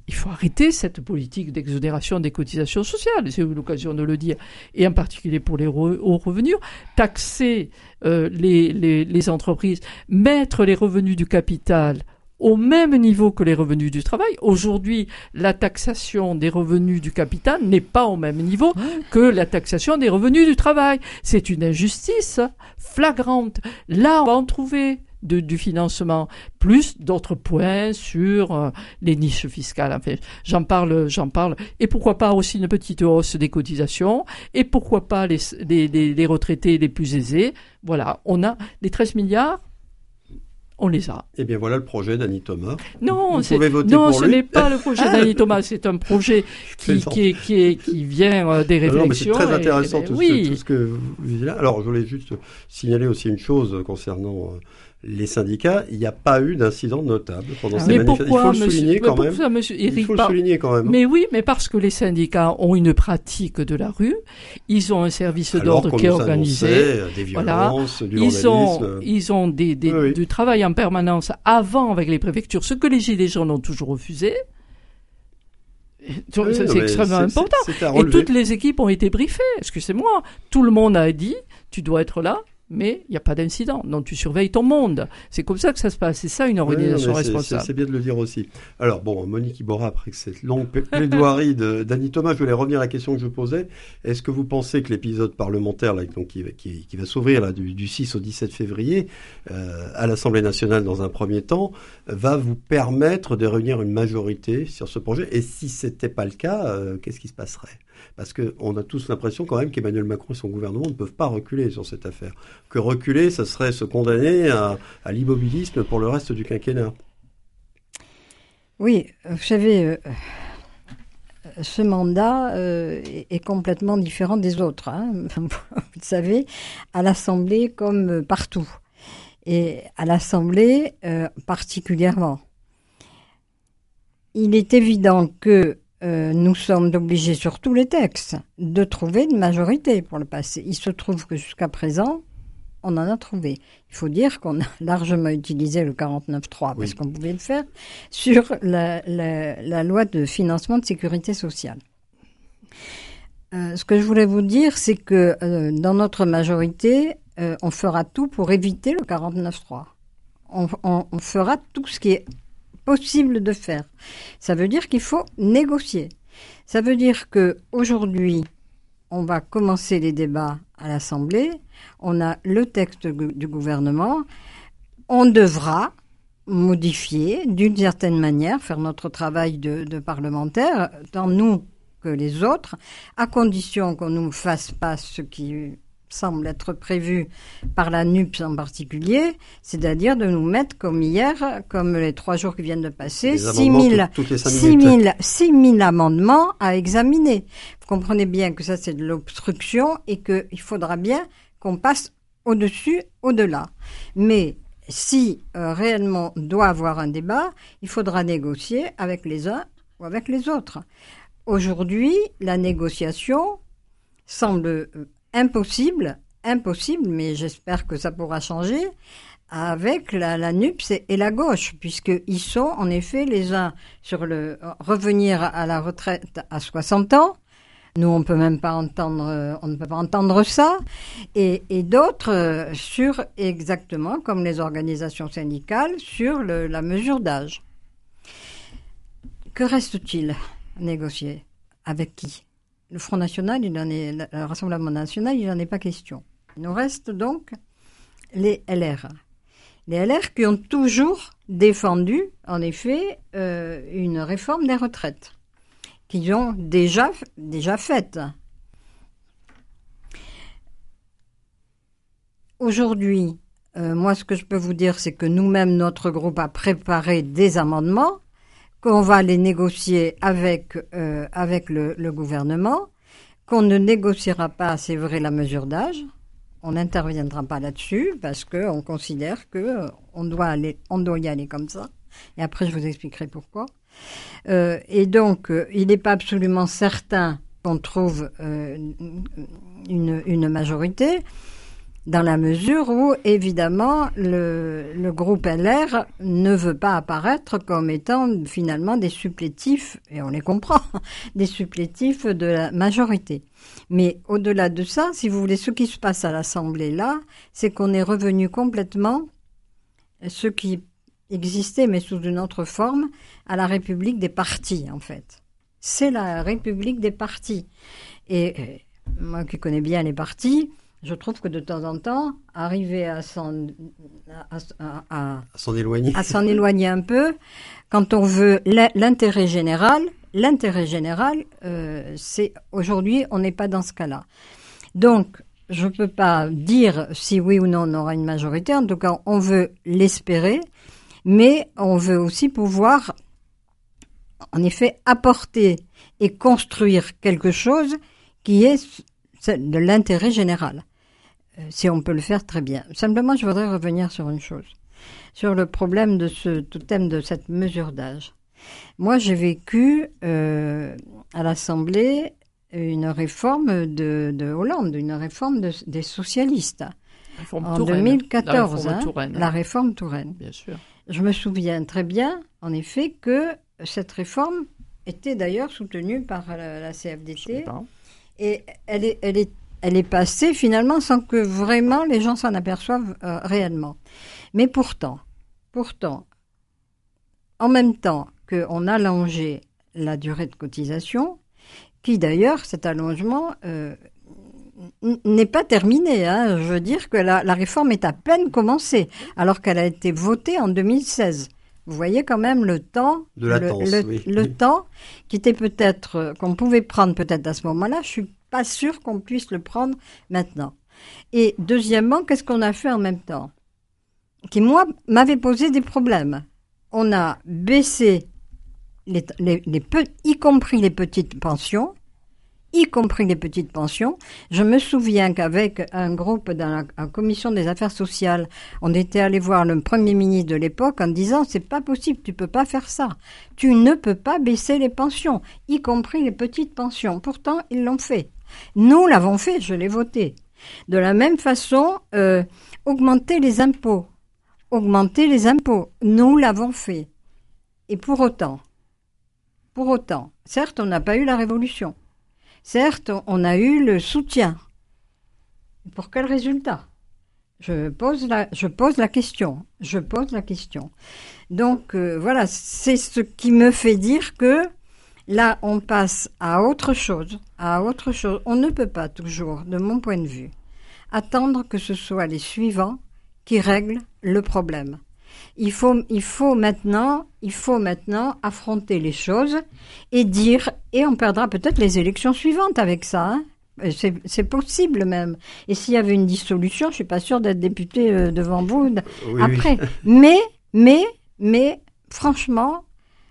il faut arrêter cette politique d'exonération des cotisations sociales, j'ai eu l'occasion de le dire, et en particulier pour les re- hauts revenus, taxer euh, les, les, les entreprises, mettre les revenus du capital au même niveau que les revenus du travail. Aujourd'hui, la taxation des revenus du capital n'est pas au même niveau que la taxation des revenus du travail. C'est une injustice flagrante. Là, on va en trouver de, du financement, plus d'autres points sur euh, les niches fiscales. Enfin, j'en parle, j'en parle. Et pourquoi pas aussi une petite hausse des cotisations, et pourquoi pas les, les, les, les retraités les plus aisés. Voilà, on a les treize milliards, on les a. Eh bien, voilà le projet d'Annie Thomas. Non, Vous c'est, pouvez voter non pour ce lui. n'est pas le projet d'Annie Thomas, c'est un projet qui, qui, est, qui, est, qui vient euh, des réflexions. Non, mais c'est très intéressant et, et, tout, oui. ce, tout ce que vous dites là. Alors, je voulais juste signaler aussi une chose concernant euh, les syndicats. Il n'y a pas eu d'incident notable pendant Ah, ces mais manifestations. pourquoi, Il faut le monsieur, souligner mais quand même. pourquoi, monsieur Éric, Il faut le par- souligner quand même. Mais oui, mais parce que les syndicats ont une pratique de la rue, ils ont un service Alors d'ordre qu'on qui est nous organisé. annonçait des Voilà. violences, du Ils ont, vandalisme. ils ont des, des, Oui, oui. du travail en permanence avant avec les préfectures, ce que les Gilets jaunes ont toujours refusé. Donc, Oui, ça, non, c'est mais extrêmement c'est- important. c'est- c'est à Et relever. toutes les équipes ont été briefées. Excusez-moi. Tout le monde a dit, tu dois être là, mais il n'y a pas d'incident. Donc tu surveilles ton monde. C'est comme ça que ça se passe. C'est ça une organisation Oui, non, mais c'est- responsable. C'est, c'est bien de le dire aussi. Alors bon, Monique Iborra, après cette longue pla- plaidoirie de- d'Annie Thomas, je voulais revenir à la question que je posais. Est-ce que vous pensez que l'épisode parlementaire là, donc, qui, qui, qui va s'ouvrir là, du, du six au dix-sept février euh, à l'Assemblée nationale dans un premier temps va vous permettre de réunir une majorité sur ce projet? Et si c'était pas le cas, euh, qu'est-ce qui se passerait? Parce qu'on a tous l'impression quand même qu'Emmanuel Macron et son gouvernement ne peuvent pas reculer sur cette affaire. Que reculer, ça serait se condamner à, à l'immobilisme pour le reste du quinquennat. Oui, vous savez, euh, ce mandat euh, est, est complètement différent des autres. Hein. Vous le savez, à l'Assemblée comme partout. Et à l'Assemblée euh, particulièrement. Il est évident que Euh, nous sommes obligés sur tous les textes de trouver une majorité pour le passer. Il se trouve que jusqu'à présent, on en a trouvé. Il faut dire qu'on a largement utilisé le quarante-neuf trois parce Oui. qu'on pouvait le faire sur la, la, la loi de financement de sécurité sociale. Euh, ce que je voulais vous dire, c'est que euh, dans notre majorité, euh, on fera tout pour éviter le quarante-neuf trois. On, on, on fera tout ce qui est possible de faire. Ça veut dire qu'il faut négocier. Ça veut dire que aujourd'hui, on va commencer les débats à l'Assemblée. On a le texte du gouvernement. On devra modifier d'une certaine manière, faire notre travail de, de parlementaire, tant nous que les autres, à condition qu'on ne nous fasse pas ce qui semble être prévu par la N U P S en particulier, c'est-à-dire de nous mettre comme hier, comme les trois jours qui viennent de passer, six mille amendements à examiner. Vous comprenez bien que ça c'est de l'obstruction et qu'il faudra bien qu'on passe au-dessus, au-delà. Mais si euh, réellement on doit avoir un débat, il faudra négocier avec les uns ou avec les autres. Aujourd'hui, la négociation semble euh, impossible, impossible, mais j'espère que ça pourra changer, avec la, la N U P S et, et la gauche, puisqu'ils sont en effet les uns sur le revenir à la retraite à soixante ans. Nous, on peut même pas entendre, on ne peut pas entendre ça, et, et d'autres euh, sur exactement comme les organisations syndicales sur le, la mesure d'âge. Que reste-t-il à négocier? Avec qui? Le Front National, il en est, le Rassemblement National, il n'en est pas question. Il nous reste donc les L R. Les L R qui ont toujours défendu, en effet, euh, une réforme des retraites, qu'ils ont déjà, déjà faite. Aujourd'hui, euh, moi, ce que je peux vous dire, c'est que nous-mêmes, notre groupe a préparé des amendements qu'on va les négocier avec, euh, avec le, le gouvernement, qu'on ne négociera pas, c'est vrai, la mesure d'âge. On n'interviendra pas là-dessus parce qu'on considère qu'on doit aller, on doit y aller comme ça. Et après, je vous expliquerai pourquoi. Euh, et donc, euh, il n'est pas absolument certain qu'on trouve euh, une, une majorité. Dans la mesure où, évidemment, le, le groupe L R ne veut pas apparaître comme étant finalement des supplétifs, et on les comprend, des supplétifs de la majorité. Mais au-delà de ça, si vous voulez, ce qui se passe à l'Assemblée là, c'est qu'on est revenu complètement, ce qui existait mais sous une autre forme, à la République des partis en fait. C'est la République des partis. Et euh, moi qui connais bien les partis, je trouve que de temps en temps, arriver à s'en, à, à, à, à s'en éloigner. à s'en éloigner un peu, quand on veut l'intérêt général, l'intérêt général, euh, c'est aujourd'hui, on n'est pas dans ce cas-là. Donc, je ne peux pas dire si oui ou non on aura une majorité. En tout cas, on veut l'espérer, mais on veut aussi pouvoir, en effet, apporter et construire quelque chose qui est de l'intérêt général, si on peut le faire très bien. Simplement, je voudrais revenir sur une chose, sur le problème de ce tout thème de cette mesure d'âge. Moi, j'ai vécu euh, à l'Assemblée une réforme de, de Hollande, une réforme de, des socialistes, réforme en Touraine, deux mille quatorze, la réforme hein, Touraine. la réforme Touraine. Bien sûr. Je me souviens très bien, en effet, que cette réforme était d'ailleurs soutenue par la, la C F D T. Et elle est, elle, est, elle est passée finalement sans que vraiment les gens s'en aperçoivent euh, réellement. Mais pourtant, pourtant, en même temps qu'on allongeait la durée de cotisation, qui d'ailleurs, cet allongement euh, n'est pas terminé. Hein. Je veux dire que la, la réforme est à peine commencée, alors qu'elle a été votée en deux mille seize. Vous voyez quand même le temps, de latence, le, le, oui. le temps qui était peut-être, qu'on pouvait prendre peut-être à ce moment-là. Je suis pas sûre qu'on puisse le prendre maintenant. Et deuxièmement, qu'est-ce qu'on a fait en même temps? Qui, moi, m'avait posé des problèmes. On a baissé, les, les, les pe- y compris les petites pensions, y compris les petites pensions. Je me souviens qu'avec un groupe dans la, la commission des affaires sociales, on était allé voir le Premier ministre de l'époque en disant « c'est pas possible, tu peux pas faire ça. Tu ne peux pas baisser les pensions, y compris les petites pensions. » Pourtant, ils l'ont fait. Nous l'avons fait, je l'ai voté. De la même façon, euh, augmenter les impôts. Augmenter les impôts. Nous l'avons fait. Et pour autant, pour autant, certes, on n'a pas eu la révolution. Certes, on a eu le soutien. Pour quel résultat? Je pose la, je pose la question. Je pose la question. Donc, euh, voilà, c'est ce qui me fait dire que là, on passe à autre chose. À autre chose. On ne peut pas toujours, de mon point de vue, attendre que ce soit les suivants qui règlent le problème. Il faut, il faut maintenant, il faut maintenant affronter les choses et dire, et on perdra peut-être les élections suivantes avec ça, hein. C'est, c'est possible même. Et s'il y avait une dissolution, je suis pas sûre d'être députée euh, devant vous Oui, après. oui. Mais, mais, mais, franchement,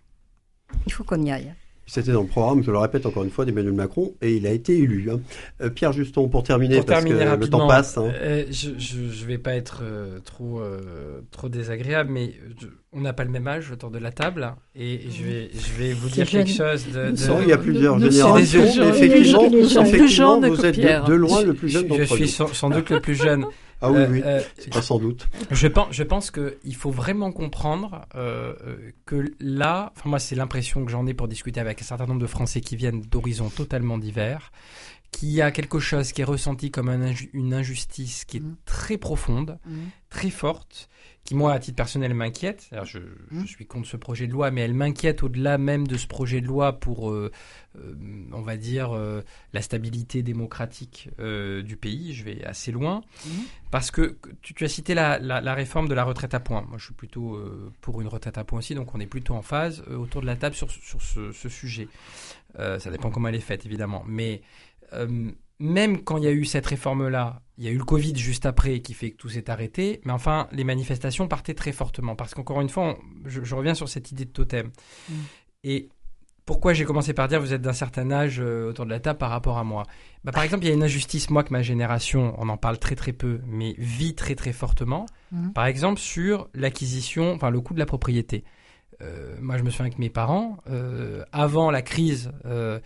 il faut qu'on y aille. C'était dans le programme, je le répète encore une fois, d'Emmanuel Macron, et il a été élu. Hein. Euh, Pierre Juston, pour terminer, Pour parce terminer que rapidement, le temps passe. Hein. Euh, je, je, je vais pas être euh, trop, euh, trop désagréable, mais je, on n'a pas le même âge autour de la table, et je vais, je vais vous dire jeune. quelque chose de... de... Non, il y a plusieurs Nous générations, sommes mais plus effectivement, jeunes. Nous sommes plus effectivement jeunes vous que êtes Pierre. de, de loin le plus jeune Je, d'entre je suis nous. sans, sans doute le plus jeune. Ah oui, Euh, oui, euh, c'est pas sans doute. Je pense, je pense qu'il faut vraiment comprendre euh, que là, enfin moi c'est l'impression que j'en ai pour discuter avec un certain nombre de Français qui viennent d'horizons totalement divers, qu'il y a quelque chose qui est ressenti comme un inju- une injustice qui est Mmh. très profonde, Mmh. très forte, qui moi à titre personnel m'inquiète. Alors, je, je suis contre ce projet de loi, mais elle m'inquiète au-delà même de ce projet de loi pour, euh, euh, on va dire, euh, la stabilité démocratique euh, du pays. Je vais assez loin. Mmh. Parce que tu, tu as cité la, la, la réforme de la retraite à points. Moi, je suis plutôt euh, pour une retraite à points aussi, donc on est plutôt en phase euh, autour de la table sur, sur ce, ce sujet. Euh, ça dépend comment elle est faite, évidemment. Mais euh, même quand il y a eu cette réforme-là, il y a eu le Covid juste après qui fait que tout s'est arrêté. Mais enfin, les manifestations partaient très fortement. Parce qu'encore une fois, on, je, je reviens sur cette idée de totem. Mmh. Et pourquoi j'ai commencé par dire vous êtes d'un certain âge euh, autour de la table par rapport à moi? Bah, par exemple, il y a une injustice, moi, que ma génération, on en parle très très peu, mais vit très très fortement. Mmh. Par exemple, sur l'acquisition, enfin le coût de la propriété. Euh, moi, je me souviens que mes parents, euh, avant la crise, euh,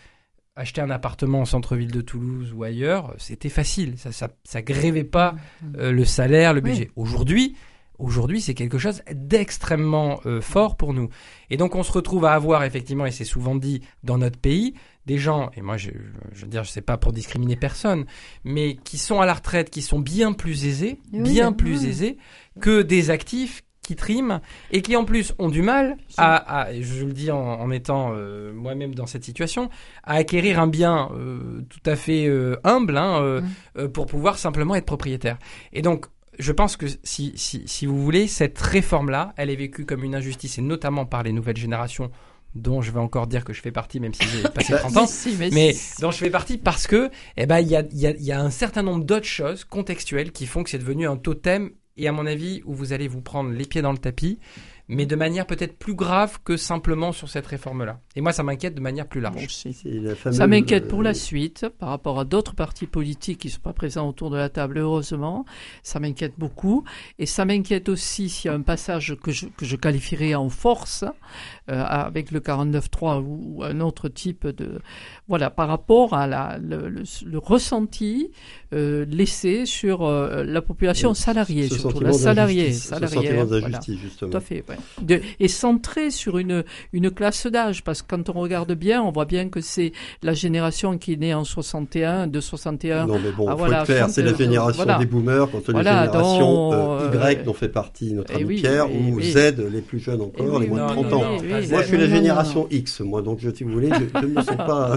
acheter un appartement au centre-ville de Toulouse ou ailleurs, c'était facile. Ça, ça, ça grévait pas euh, le salaire, le budget. Oui. Aujourd'hui, aujourd'hui, c'est quelque chose d'extrêmement euh, fort pour nous. Et donc, on se retrouve à avoir effectivement, et c'est souvent dit dans notre pays, des gens, et moi, je, je veux dire, je sais pas pour discriminer personne, mais qui sont à la retraite, qui sont bien plus aisés, oui, bien plus oui. aisés que des actifs qui triment et qui en plus ont du mal à, à je le dis en, en étant euh, moi-même dans cette situation, à acquérir un bien euh, tout à fait euh, humble hein, euh, mmh. euh, pour pouvoir simplement être propriétaire. Et donc, je pense que si, si, si vous voulez, cette réforme-là, elle est vécue comme une injustice et notamment par les nouvelles générations dont je vais encore dire que je fais partie, même si j'ai passé trente ans, si, mais, mais si. dont je fais partie parce que, eh ben, il y a, il y a, il y a un certain nombre d'autres choses contextuelles qui font que c'est devenu un totem. Et à mon avis, où vous allez vous prendre les pieds dans le tapis, mais de manière peut-être plus grave que simplement sur cette réforme-là. Et moi, ça m'inquiète de manière plus large. Bon, fameuse... Ça m'inquiète pour la suite, par rapport à d'autres partis politiques qui ne sont pas présents autour de la table, heureusement. Ça m'inquiète beaucoup. Et ça m'inquiète aussi s'il y a un passage que je, que je qualifierais en force, euh, avec le quarante-neuf trois ou, ou un autre type de... Voilà, par rapport à la, le, le, le ressenti euh, laissé sur euh, la population salariée, ce surtout la salariée. Ce sentiment d'injustice, voilà. justement. Tout à fait, ouais. De, et centré sur une, une classe d'âge, parce que quand on regarde bien, on voit bien que c'est la génération qui est née en soixante et un, de soixante et un. Non, mais bon, ah, faut voilà, être clair, c'est la génération voilà. des boomers, quand voilà, les générations euh, Y euh, dont fait partie notre ami oui, Pierre, oui, ou oui. Z, les plus jeunes encore, oui, les moins de trente ans. Oui, oui, moi, je suis la génération X, moi, donc, si vous voulez, je, je ne me sens pas...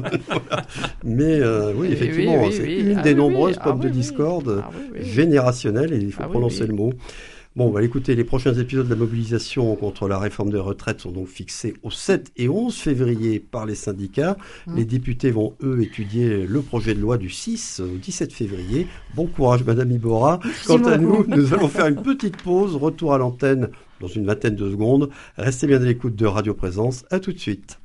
Mais euh, oui, effectivement, oui, oui, c'est oui. une ah, des oui, nombreuses pommes ah, de oui, discorde ah, oui, oui. générationnelles, et il faut ah, prononcer oui, oui. le mot. Bon, bah, écoutez, les prochains épisodes de la mobilisation contre la réforme des retraites sont donc fixés au sept et onze février par les syndicats. Mmh. Les députés vont, eux, étudier le projet de loi du six au dix-sept février. Bon courage, Madame Iborra. Quant à nous, nous allons faire une petite pause. Retour à l'antenne dans une vingtaine de secondes. Restez bien à l'écoute de Radio Présence. À tout de suite.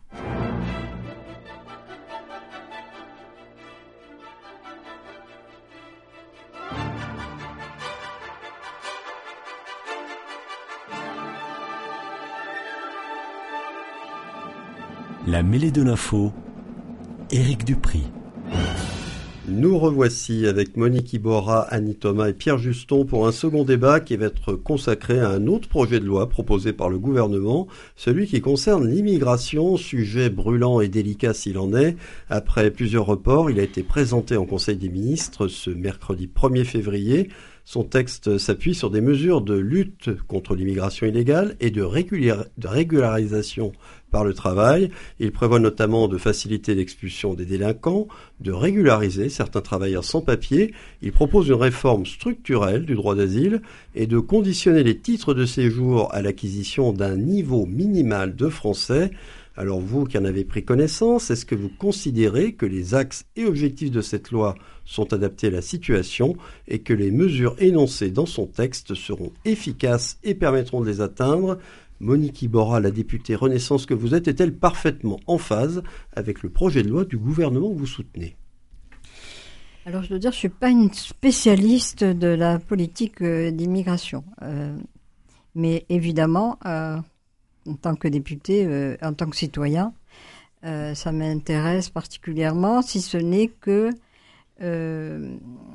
La mêlée de l'info, Éric Dupry. Nous revoici avec Monique Iborra, Annie Thomas et Pierre Juston pour un second débat qui va être consacré à un autre projet de loi proposé par le gouvernement, celui qui concerne l'immigration, sujet brûlant et délicat s'il en est. Après plusieurs reports, il a été présenté en Conseil des ministres ce mercredi premier février. Son texte s'appuie sur des mesures de lutte contre l'immigration illégale et de, régular- de régularisation par le travail. Il prévoit notamment de faciliter l'expulsion des délinquants, de régulariser certains travailleurs sans papier. Il propose une réforme structurelle du droit d'asile et de conditionner les titres de séjour à l'acquisition d'un niveau minimal de français. Alors vous qui en avez pris connaissance, est-ce que vous considérez que les axes et objectifs de cette loi sont adaptés à la situation et que les mesures énoncées dans son texte seront efficaces et permettront de les atteindre ? Monique Iborra, la députée Renaissance que vous êtes, est-elle parfaitement en phase avec le projet de loi du gouvernement que vous soutenez ? Alors je dois dire, je ne suis pas une spécialiste de la politique euh, d'immigration. Euh, mais évidemment, euh, en tant que député, euh, en tant que citoyen, euh, ça m'intéresse particulièrement, si ce n'est que euh,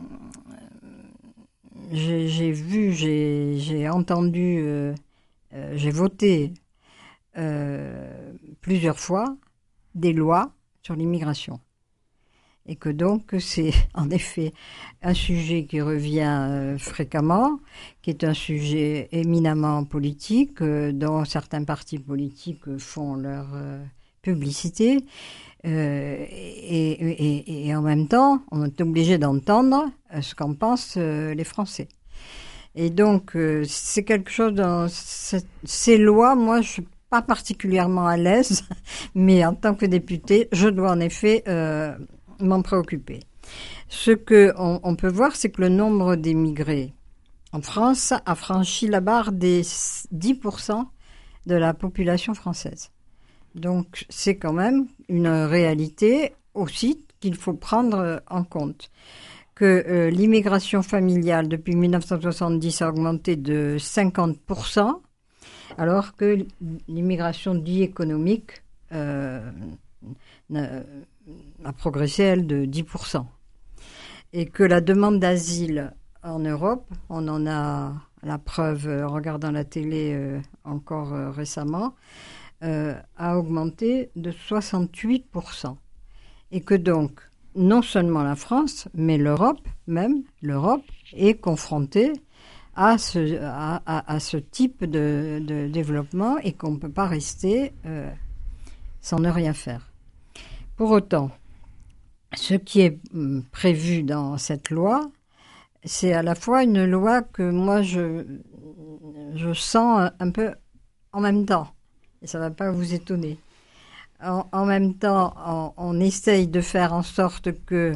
j'ai, j'ai vu, j'ai, j'ai entendu... Euh, Euh, j'ai voté euh, plusieurs fois des lois sur l'immigration. Et que donc c'est en effet un sujet qui revient euh, fréquemment, qui est un sujet éminemment politique, euh, dont certains partis politiques font leur euh, publicité. Euh, et, et, et en même temps, on est obligé d'entendre euh, ce qu'en pensent euh, les Français. Et donc, euh, c'est quelque chose dans cette, ces lois, moi, je suis pas particulièrement à l'aise, mais en tant que députée, je dois en effet euh, m'en préoccuper. Ce que on, on peut voir, c'est que le nombre d'émigrés en France a franchi la barre des dix pour cent de la population française. Donc, c'est quand même une réalité aussi qu'il faut prendre en compte. Que euh, l'immigration familiale depuis dix-neuf cent soixante-dix a augmenté de cinquante pour cent, alors que l'immigration dite économique euh, a progressé, elle, de dix pour cent. Et que la demande d'asile en Europe, on en a la preuve en regardant la télé euh, encore euh, récemment, euh, a augmenté de soixante-huit pour cent. Et que donc, non seulement la France, mais l'Europe, même l'Europe, est confrontée à ce, à, à, à ce type de, de développement et qu'on ne peut pas rester euh, sans ne rien faire. Pour autant, ce qui est prévu dans cette loi, c'est à la fois une loi que moi je, je sens un peu en même temps, et ça ne va pas vous étonner. En, en même temps, on, on essaye de faire en sorte que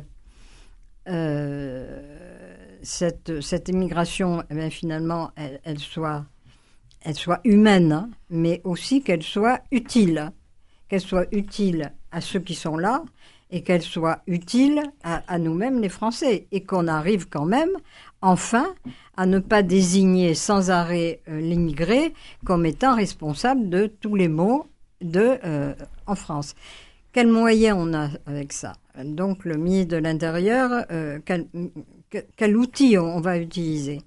euh, cette, cette immigration, eh bien, finalement, elle, elle, soit, elle soit humaine, hein, mais aussi qu'elle soit utile, qu'elle soit utile à ceux qui sont là, et qu'elle soit utile à, à nous-mêmes les Français, et qu'on arrive quand même, enfin, à ne pas désigner sans arrêt euh, l'immigré comme étant responsable de tous les maux de, euh, en France. Quels moyens on a avec ça? Donc le ministre de l'Intérieur, euh, quel, quel outil on va utiliser?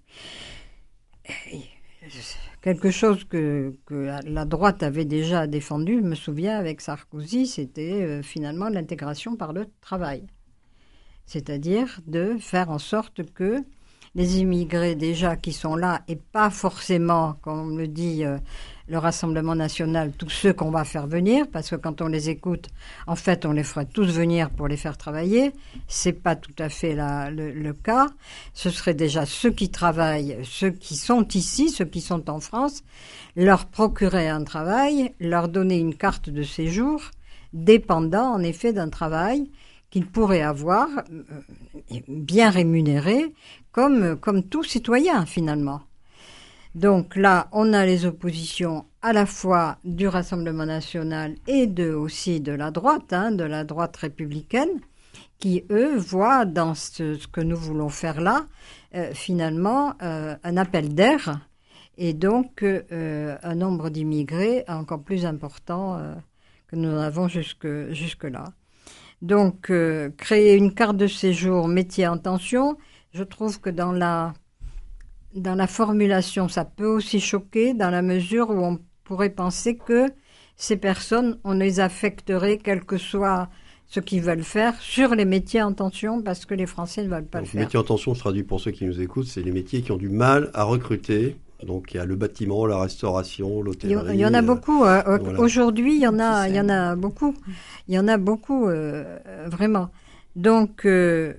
Quelque chose que, que la droite avait déjà défendu, je me souviens, avec Sarkozy, c'était euh, finalement l'intégration par le travail. C'est-à-dire de faire en sorte que les immigrés déjà qui sont là, et pas forcément, comme le dit euh, le Rassemblement national, tous ceux qu'on va faire venir, parce que quand on les écoute, en fait, on les ferait tous venir pour les faire travailler. C'est pas tout à fait la, le, le cas. Ce serait déjà ceux qui travaillent, ceux qui sont ici, ceux qui sont en France, leur procurer un travail, leur donner une carte de séjour, dépendant en effet d'un travail qu'ils pourraient avoir, euh, bien rémunéré, comme, comme tout citoyen finalement. Donc là, on a les oppositions à la fois du Rassemblement national et de, aussi de la droite, hein, de la droite républicaine, qui, eux, voient dans ce, ce que nous voulons faire là, euh, finalement, euh, un appel d'air, et donc euh, un nombre d'immigrés encore plus important euh, que nous en avons jusque, jusque-là. Donc, euh, créer une carte de séjour métier en tension, je trouve que dans la... Dans la formulation, ça peut aussi choquer dans la mesure où on pourrait penser que ces personnes, on les affecterait, quel que soit ce qu'ils veulent faire, sur les métiers en tension, parce que les Français ne veulent pas Donc, le faire. Métiers en tension, je traduis pour ceux qui nous écoutent, c'est les métiers qui ont du mal à recruter. Donc il y a le bâtiment, la restauration, l'hôtellerie. Il y en a beaucoup. Euh, voilà. Aujourd'hui, il y en a, il y en a beaucoup. Il y en a beaucoup, euh, vraiment. Donc... Euh,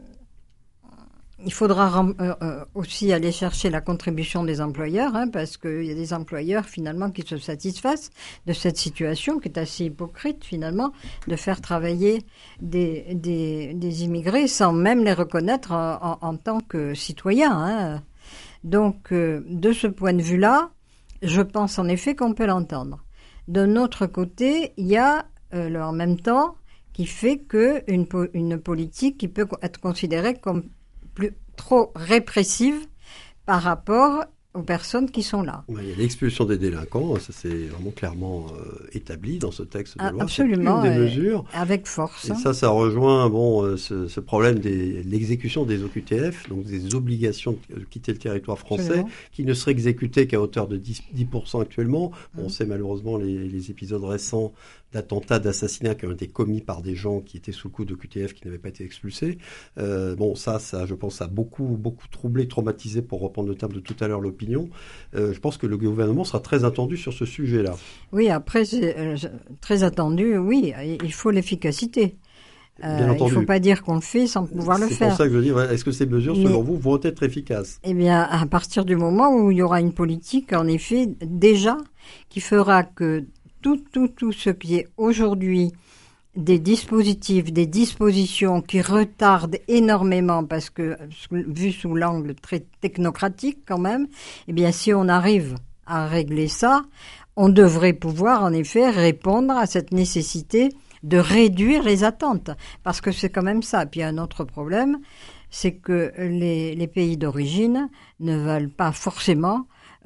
Il faudra euh, euh, aussi aller chercher la contribution des employeurs, hein, parce qu'il y a des employeurs finalement qui se satisfassent de cette situation qui est assez hypocrite finalement, de faire travailler des, des, des immigrés sans même les reconnaître en, en, en tant que citoyens. Hein. Donc euh, de ce point de vue-là, je pense en effet qu'on peut l'entendre. D'un autre côté, il y a euh, le en même temps qui fait qu'une une politique qui peut être considérée comme plus trop répressive par rapport aux personnes qui sont là. Ouais, il y a l'expulsion des délinquants, ça c'est vraiment clairement euh, établi dans ce texte de ah, loi. Absolument, c'est une des et, mesures. Avec force. Et hein. ça, ça rejoint bon, euh, ce, ce problème de l'exécution des O Q T F, donc des obligations de quitter le territoire français, absolument. Qui ne seraient exécutées qu'à hauteur de dix pour cent actuellement. Bon, mmh. On sait malheureusement les, les épisodes récents d'attentats, d'assassinats qui ont été commis par des gens qui étaient sous le coup d'O Q T F, qui n'avaient pas été expulsés. Euh, bon, ça, ça, je pense, a beaucoup, beaucoup troublé, traumatisé, pour reprendre le terme de tout à l'heure, l'opinion. Euh, je pense que le gouvernement sera très attendu sur ce sujet-là. Oui, après, c'est euh, très attendu, oui, il faut l'efficacité. Euh, il ne faut pas dire qu'on le fait sans pouvoir le faire. C'est pour ça que je dis, est-ce que ces mesures, Mais, selon vous, vont être efficaces? Eh bien, à partir du moment où il y aura une politique, en effet, déjà, qui fera que tout, tout, tout ce qui est aujourd'hui des dispositifs, des dispositions qui retardent énormément, parce que, vu sous l'angle très technocratique quand même, eh bien, si on arrive à régler ça, on devrait pouvoir, en effet, répondre à cette nécessité de réduire les attentes, parce que c'est quand même ça. Puis il y a un autre problème, c'est que les, les pays d'origine ne veulent pas forcément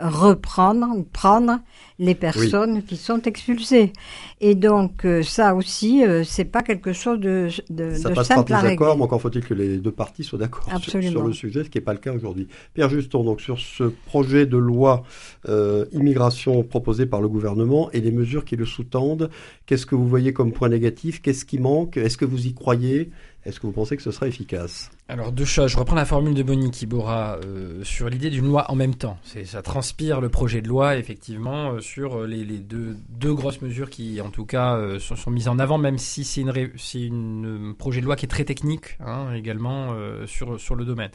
reprendre ou prendre les personnes oui. qui sont expulsées. Et donc euh, ça aussi, euh, c'est pas quelque chose de, de, ça de passe simple par à tous régler. accords, mais encore faut-il que les deux parties soient d'accord sur, sur le sujet, ce qui n'est pas le cas aujourd'hui. Pierre Juston, donc sur ce projet de loi euh, immigration proposé par le gouvernement et les mesures qui le sous-tendent, qu'est-ce que vous voyez comme point négatif? Qu'est-ce qui manque? Est-ce que vous y croyez? Est-ce que vous pensez que ce sera efficace? Alors deux choses, je reprends la formule de Monique Iborra euh, sur l'idée d'une loi en même temps. C'est, ça transpire le projet de loi effectivement euh, sur les, les deux, deux grosses mesures qui en tout cas euh, sont, sont mises en avant, même si c'est une, ré, c'est une projet de loi qui est très technique hein, également euh, sur, sur le domaine.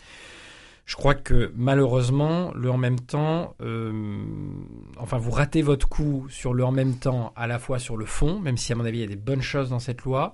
Je crois que malheureusement, le en même temps, euh, enfin vous ratez votre coup sur le en même temps à la fois sur le fond, même si à mon avis il y a des bonnes choses dans cette loi,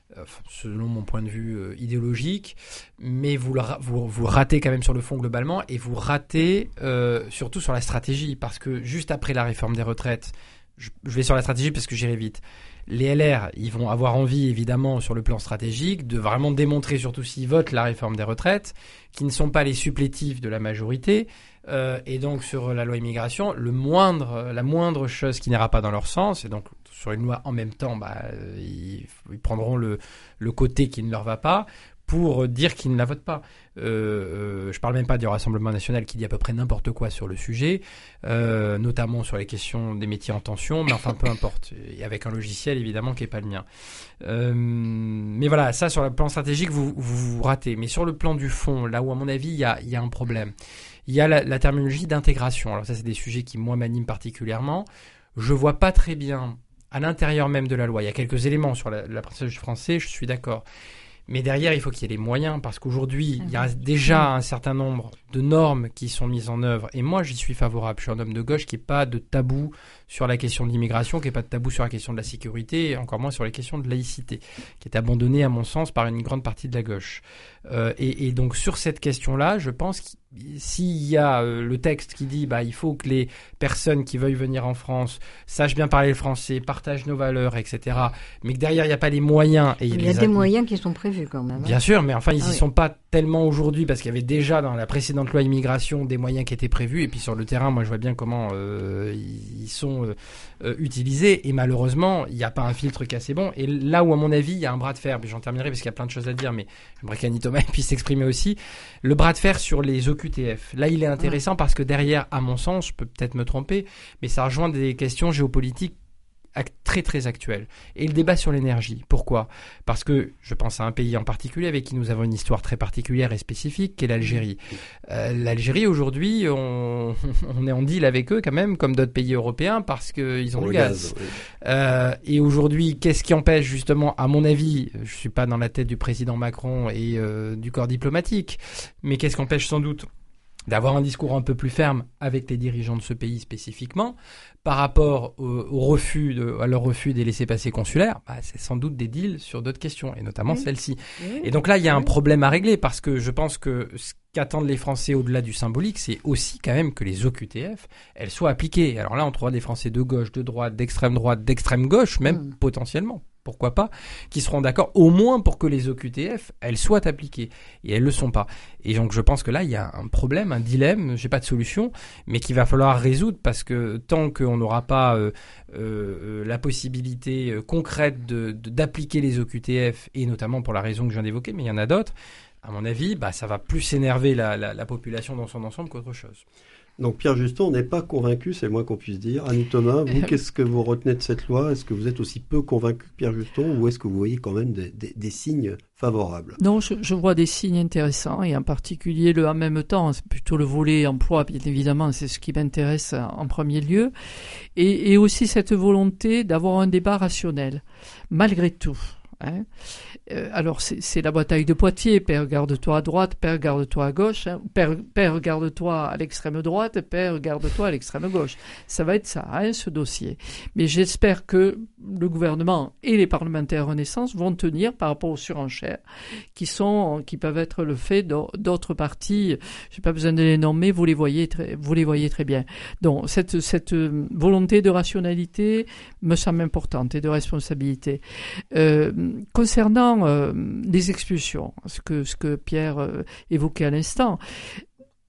selon mon point de vue euh, idéologique, mais vous le, vous, vous ratez quand même sur le fond globalement, et vous ratez euh, surtout sur la stratégie, parce que juste après la réforme des retraites, je, je vais sur la stratégie parce que j'irai vite, les L R, ils vont avoir envie évidemment sur le plan stratégique de vraiment démontrer, surtout s'ils votent la réforme des retraites, qu'ils ne sont pas les supplétifs de la majorité, euh, et donc sur la loi immigration, le moindre, la moindre chose qui n'ira pas dans leur sens, et donc sur une loi en même temps, bah, ils, ils prendront le, le côté qui ne leur va pas pour dire qu'ils ne la votent pas. Euh, euh, je parle même pas du Rassemblement national qui dit à peu près n'importe quoi sur le sujet, euh, notamment sur les questions des métiers en tension, mais enfin peu importe, et avec un logiciel évidemment qui est pas le mien. Euh, mais voilà, ça sur le plan stratégique vous, vous vous ratez, mais sur le plan du fond, là où à mon avis il y a, il y a un problème, il y a la, la terminologie d'intégration. Alors ça c'est des sujets qui moi m'animent particulièrement. Je vois pas très bien à l'intérieur même de la loi, il y a quelques éléments sur la, l'apprentissage du français, je suis d'accord. Mais derrière, il faut qu'il y ait les moyens, parce qu'aujourd'hui, il y a déjà un certain nombre de normes qui sont mises en œuvre. Et moi, j'y suis favorable. Je suis un homme de gauche qui n'est pas de tabou sur la question de l'immigration, qui n'est pas de tabou sur la question de la sécurité, et encore moins sur les questions de laïcité, qui est abandonnée, à mon sens, par une grande partie de la gauche. Euh, et, et donc, sur cette question-là, je pense que s'il y a euh, le texte qui dit bah il faut que les personnes qui veuillent venir en France sachent bien parler le français, partagent nos valeurs, et cetera, mais que derrière il n'y a pas les moyens. Et il y a des a... moyens qui sont prévus quand même. Hein. Bien sûr, mais enfin ils n'y ah, oui. sont pas tellement aujourd'hui, parce qu'il y avait déjà dans la précédente loi immigration des moyens qui étaient prévus, et puis sur le terrain, moi je vois bien comment euh, ils sont euh, euh, utilisés, et malheureusement il n'y a pas un filtre qui est assez bon. Et là où à mon avis il y a un bras de fer, puis j'en terminerai parce qu'il y a plein de choses à dire, mais j'aimerais qu'Annie Thomas puisse s'exprimer aussi, le bras de fer sur les O Q T F. Là il est intéressant parce que derrière, à mon sens, je peux peut-être me tromper, mais ça rejoint des questions géopolitiques très très actuelles. Et le débat sur l'énergie, pourquoi ? Parce que je pense à un pays en particulier avec qui nous avons une histoire très particulière et spécifique, qui est l'Algérie. Euh, L'Algérie aujourd'hui, on, on est en deal avec eux quand même, comme d'autres pays européens, parce qu'ils ont du gaz. gaz oui. euh, et aujourd'hui, qu'est-ce qui empêche justement, à mon avis, je suis pas dans la tête du président Macron et euh, du corps diplomatique, mais qu'est-ce qui empêche sans doute d'avoir un discours un peu plus ferme avec les dirigeants de ce pays spécifiquement par rapport au, au refus de, à leur refus des laissez-passer consulaires, bah, c'est sans doute des deals sur d'autres questions, et notamment oui. celle-ci. Oui. Et donc là, il y a oui. un problème à régler, parce que je pense que ce qu'attendent les Français au-delà du symbolique, c'est aussi quand même que les O Q T F, elles soient appliquées. Alors là, on trouvera des Français de gauche, de droite, d'extrême droite, d'extrême gauche, même mmh. potentiellement, pourquoi pas, qui seront d'accord au moins pour que les O Q T F, elles soient appliquées. Et elles le sont pas. Et donc je pense que là, il y a un problème, un dilemme, j'ai pas de solution, mais qu'il va falloir résoudre, parce que tant qu'on n'aura pas euh, euh, la possibilité euh, concrète de, de, d'appliquer les O Q T F, et notamment pour la raison que je viens d'évoquer, mais il y en a d'autres, à mon avis, bah, ça va plus énerver la, la, la population dans son ensemble qu'autre chose. Donc Pierre Juston n'est pas convaincu, c'est le moins qu'on puisse dire. Annie Thomas, vous, qu'est-ce que vous retenez de cette loi ? Est-ce que vous êtes aussi peu convaincu que Pierre Juston, ou est-ce que vous voyez quand même des, des, des signes favorables ? Non, je, je vois des signes intéressants, et en particulier le en même temps, c'est plutôt le volet emploi, bien évidemment, c'est ce qui m'intéresse en premier lieu, et, et aussi cette volonté d'avoir un débat rationnel, malgré tout. Hein. Euh, alors c'est, c'est la bataille de Poitiers, père garde-toi à droite, père garde-toi à gauche, hein. père, père garde-toi à l'extrême droite, père garde-toi à l'extrême gauche. Ça va être ça, hein, ce dossier. Mais j'espère que le gouvernement et les parlementaires Renaissance vont tenir par rapport aux surenchères qui sont, qui peuvent être le fait d'autres partis. J'ai pas besoin de les nommer, vous les voyez très, vous les voyez très bien. Donc cette, cette volonté de rationalité me semble importante, et de responsabilité. Euh, Concernant euh, les expulsions, ce que, ce que Pierre euh, évoquait à l'instant,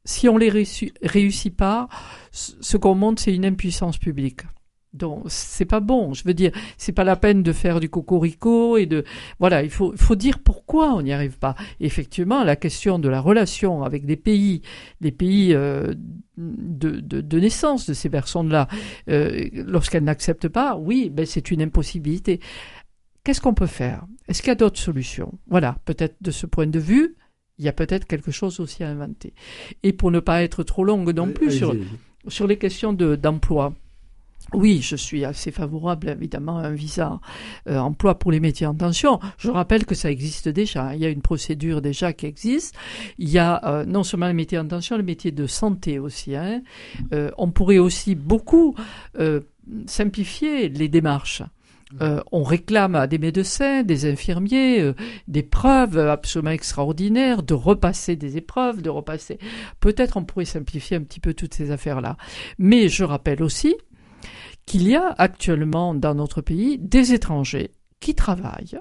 si on les réussit, réussit pas, ce qu'on montre, c'est une impuissance publique. Donc, c'est pas bon. Je veux dire, c'est pas la peine de faire du cocorico et de, voilà, il faut, il faut dire pourquoi on n'y arrive pas. Et effectivement, la question de la relation avec des pays, des pays, euh, de, de, de naissance de ces personnes-là, euh, lorsqu'elles n'acceptent pas, oui, ben, c'est une impossibilité. Qu'est-ce qu'on peut faire? Est-ce qu'il y a d'autres solutions? Voilà. Peut-être de ce point de vue, il y a peut-être quelque chose aussi à inventer. Et pour ne pas être trop longue non plus allez, sur, allez. sur les questions de, d'emploi. Oui, je suis assez favorable, évidemment, à un visa euh, emploi pour les métiers en tension. Je rappelle que ça existe déjà. Il y a une procédure déjà qui existe. Il y a euh, non seulement les métiers en tension, les métiers de santé aussi. Hein. Euh, on pourrait aussi beaucoup euh, simplifier les démarches. Euh, on réclame à des médecins, des infirmiers, euh, des preuves absolument extraordinaires, de repasser des épreuves, de repasser... Peut-être on pourrait simplifier un petit peu toutes ces affaires-là. Mais je rappelle aussi qu'il y a actuellement dans notre pays des étrangers qui travaillent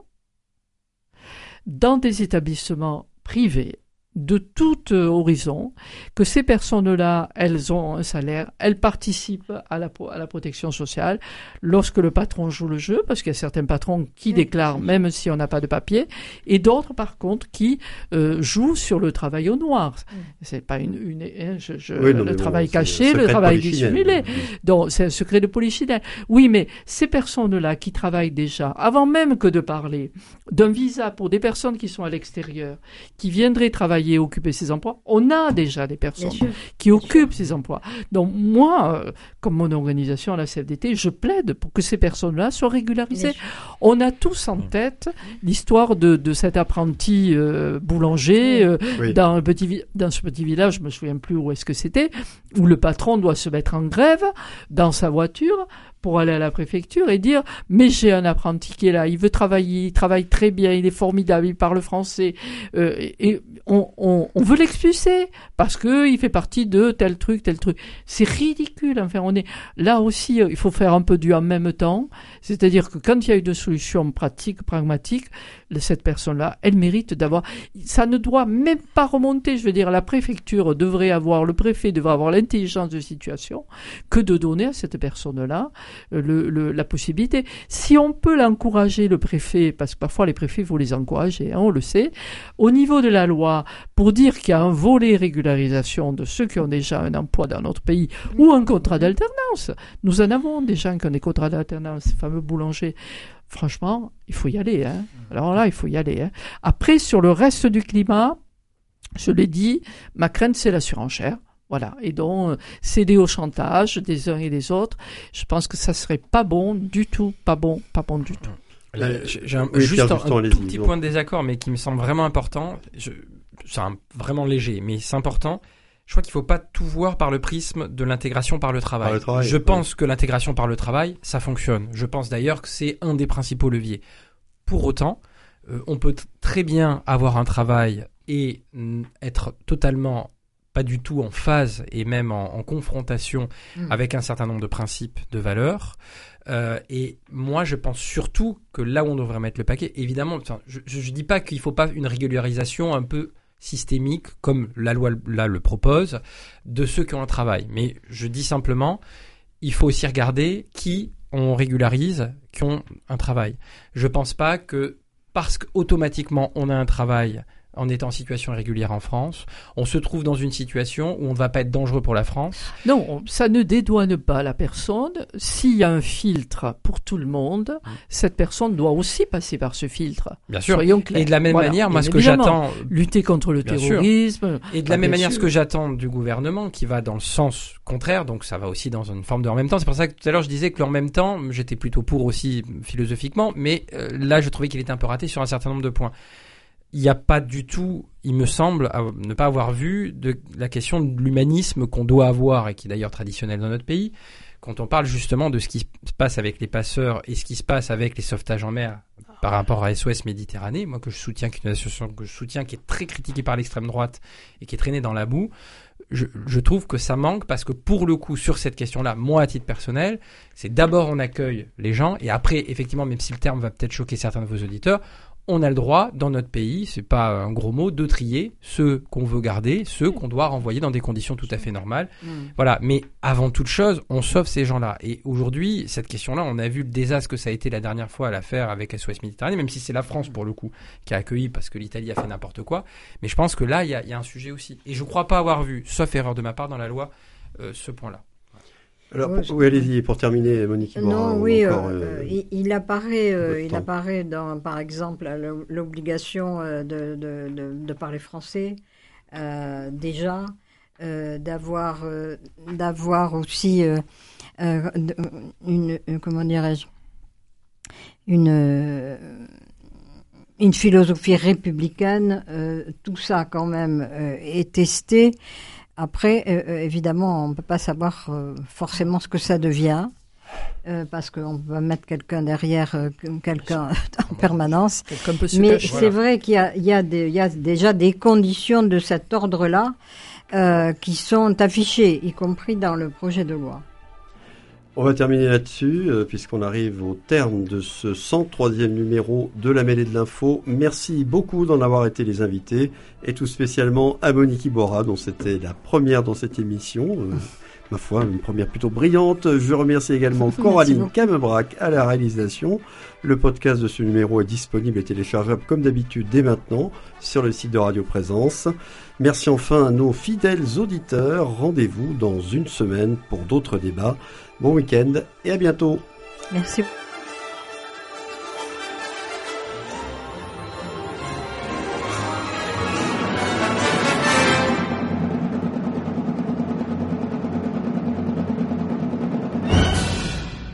dans des établissements privés de tout horizon, que ces personnes-là, elles ont un salaire, elles participent à la, à la protection sociale lorsque le patron joue le jeu, parce qu'il y a certains patrons qui déclarent même si on n'a pas de papier, et d'autres par contre qui euh, jouent sur le travail au noir. C'est pas une, une hein, je, je, oui, non, le travail bon, caché, le travail dissimulé. Donc c'est un secret de polichinelle. Oui, mais ces personnes-là qui travaillent déjà, avant même que de parler d'un visa pour des personnes qui sont à l'extérieur, qui viendraient travailler et occuper ces emplois, on a déjà des personnes qui occupent ces emplois. Donc moi, euh, comme mon organisation, la C F D T, je plaide pour que ces personnes-là soient régularisées. On a tous en tête l'histoire de, de cet apprenti euh, boulanger euh, oui. dans, un petit, dans ce petit village, je me souviens plus où est-ce que c'était, où le patron doit se mettre en grève dans sa voiture pour aller à la préfecture et dire « mais j'ai un apprenti qui est là, il veut travailler, il travaille très bien, il est formidable, il parle français euh, et, et on, on, on veut l'expulser parce que il fait partie de tel truc, tel truc. » C'est ridicule. Enfin, on est là aussi, il faut faire un peu du en même temps. C'est-à-dire que quand il y a une solution pratique, pragmatique, cette personne-là, elle mérite d'avoir... Ça ne doit même pas remonter. Je veux dire, la préfecture devrait avoir, le préfet devrait avoir l'intelligence de situation que de donner à cette personne-là Le, le, la possibilité. Si on peut l'encourager, le préfet, parce que parfois les préfets, il faut les encourager, hein, on le sait, au niveau de la loi, pour dire qu'il y a un volet régularisation de ceux qui ont déjà un emploi dans notre pays ou un contrat d'alternance. Nous en avons des gens qui ont des contrats d'alternance, ces fameux boulangers. Franchement, il faut y aller. Hein. Alors là, il faut y aller. Hein. Après, sur le reste du climat, je l'ai dit, ma crainte, c'est la surenchère. Voilà. Et donc, céder au chantage des uns et des autres, je pense que ça serait pas bon du tout, pas bon, pas bon du tout. Là, j'ai un, oui, juste un, un tout petit point de désaccord, mais qui me semble vraiment important. Je, c'est un, vraiment léger, mais c'est important. Je crois qu'il faut pas tout voir par le prisme de l'intégration par le travail. Par le travail je ouais. pense que l'intégration par le travail, ça fonctionne. Je pense d'ailleurs que c'est un des principaux leviers. Pour autant, euh, on peut t- très bien avoir un travail et n- être totalement pas du tout en phase et même en, en confrontation mmh. avec un certain nombre de principes, de valeurs. Euh, et moi, je pense surtout que là où on devrait mettre le paquet, évidemment, je ne dis pas qu'il ne faut pas une régularisation un peu systémique, comme la loi là le propose, de ceux qui ont un travail. Mais je dis simplement, il faut aussi regarder qui on régularise, qui ont un travail. Je ne pense pas que parce qu'automatiquement on a un travail en étant en situation irrégulière en France, on se trouve dans une situation où on ne va pas être dangereux pour la France. Non, ça ne dédouane pas la personne. S'il y a un filtre pour tout le monde, mmh. cette personne doit aussi passer par ce filtre. Bien sûr. Soyons clairs. Et de la même voilà. manière, moi, Bien ce que j'attends... Lutter contre le terrorisme. Sûr. Et de la même manière, sûr. ce que j'attends du gouvernement, qui va dans le sens contraire, donc ça va aussi dans une forme de en même temps. C'est pour ça que tout à l'heure, je disais que le en même temps, j'étais plutôt pour aussi philosophiquement, mais euh, là, je trouvais qu'il était un peu raté sur un certain nombre de points. Il n'y a pas du tout, il me semble, ne pas avoir vu de la question de l'humanisme qu'on doit avoir et qui est d'ailleurs traditionnel dans notre pays. Quand on parle justement de ce qui se passe avec les passeurs et ce qui se passe avec les sauvetages en mer par rapport à S O S Méditerranée, moi que je soutiens, qui est une association que je soutiens, qui est très critiquée par l'extrême droite et qui est traînée dans la boue, je, je trouve que ça manque parce que pour le coup, sur cette question-là, moi à titre personnel, c'est d'abord on accueille les gens et après, effectivement, même si le terme va peut-être choquer certains de vos auditeurs, on a le droit, dans notre pays, c'est pas un gros mot, de trier ceux qu'on veut garder, ceux qu'on doit renvoyer dans des conditions tout à fait normales. Mmh. Voilà. Mais avant toute chose, on sauve ces gens-là. Et aujourd'hui, cette question-là, on a vu le désastre que ça a été la dernière fois à l'affaire avec S O S Méditerranée, même si c'est la France, pour le coup, qui a accueilli parce que l'Italie a fait n'importe quoi. Mais je pense que là, il y a, y a un sujet aussi. Et je crois pas avoir vu, sauf erreur de ma part dans la loi, euh, ce point-là. Alors, oui, oui, allez-y, pour terminer, Monique. Non, bon, oui, encore, euh, euh, il, il apparaît, euh, il apparaît dans, par exemple, l'obligation de, de, de, de parler français, euh, déjà, euh, d'avoir, euh, d'avoir aussi euh, euh, une, une, comment dirais-je, une, euh, une philosophie républicaine. Euh, tout ça, quand même, euh, est testé. Après, euh, évidemment, on ne peut pas savoir euh, forcément ce que ça devient, euh, parce qu'on peut mettre quelqu'un derrière euh, quelqu'un en permanence. Quelqu'un peut se Mais cacher. C'est voilà. vrai qu'il y a, il y, a des, il y a déjà des conditions de cet ordre-là euh, qui sont affichées, y compris dans le projet de loi. On va terminer là-dessus, euh, puisqu'on arrive au terme de ce cent troisième numéro de la Mêlée de l'Info. Merci beaucoup d'en avoir été les invités, et tout spécialement à Monique Iborra, dont c'était la première dans cette émission. Euh, ma foi, une première plutôt brillante. Je remercie également Coraline Camebrac à la réalisation. Le podcast de ce numéro est disponible et téléchargeable comme d'habitude dès maintenant sur le site de Radio Présence. Merci enfin à nos fidèles auditeurs. Rendez-vous dans une semaine pour d'autres débats. Bon week-end et à bientôt. Merci.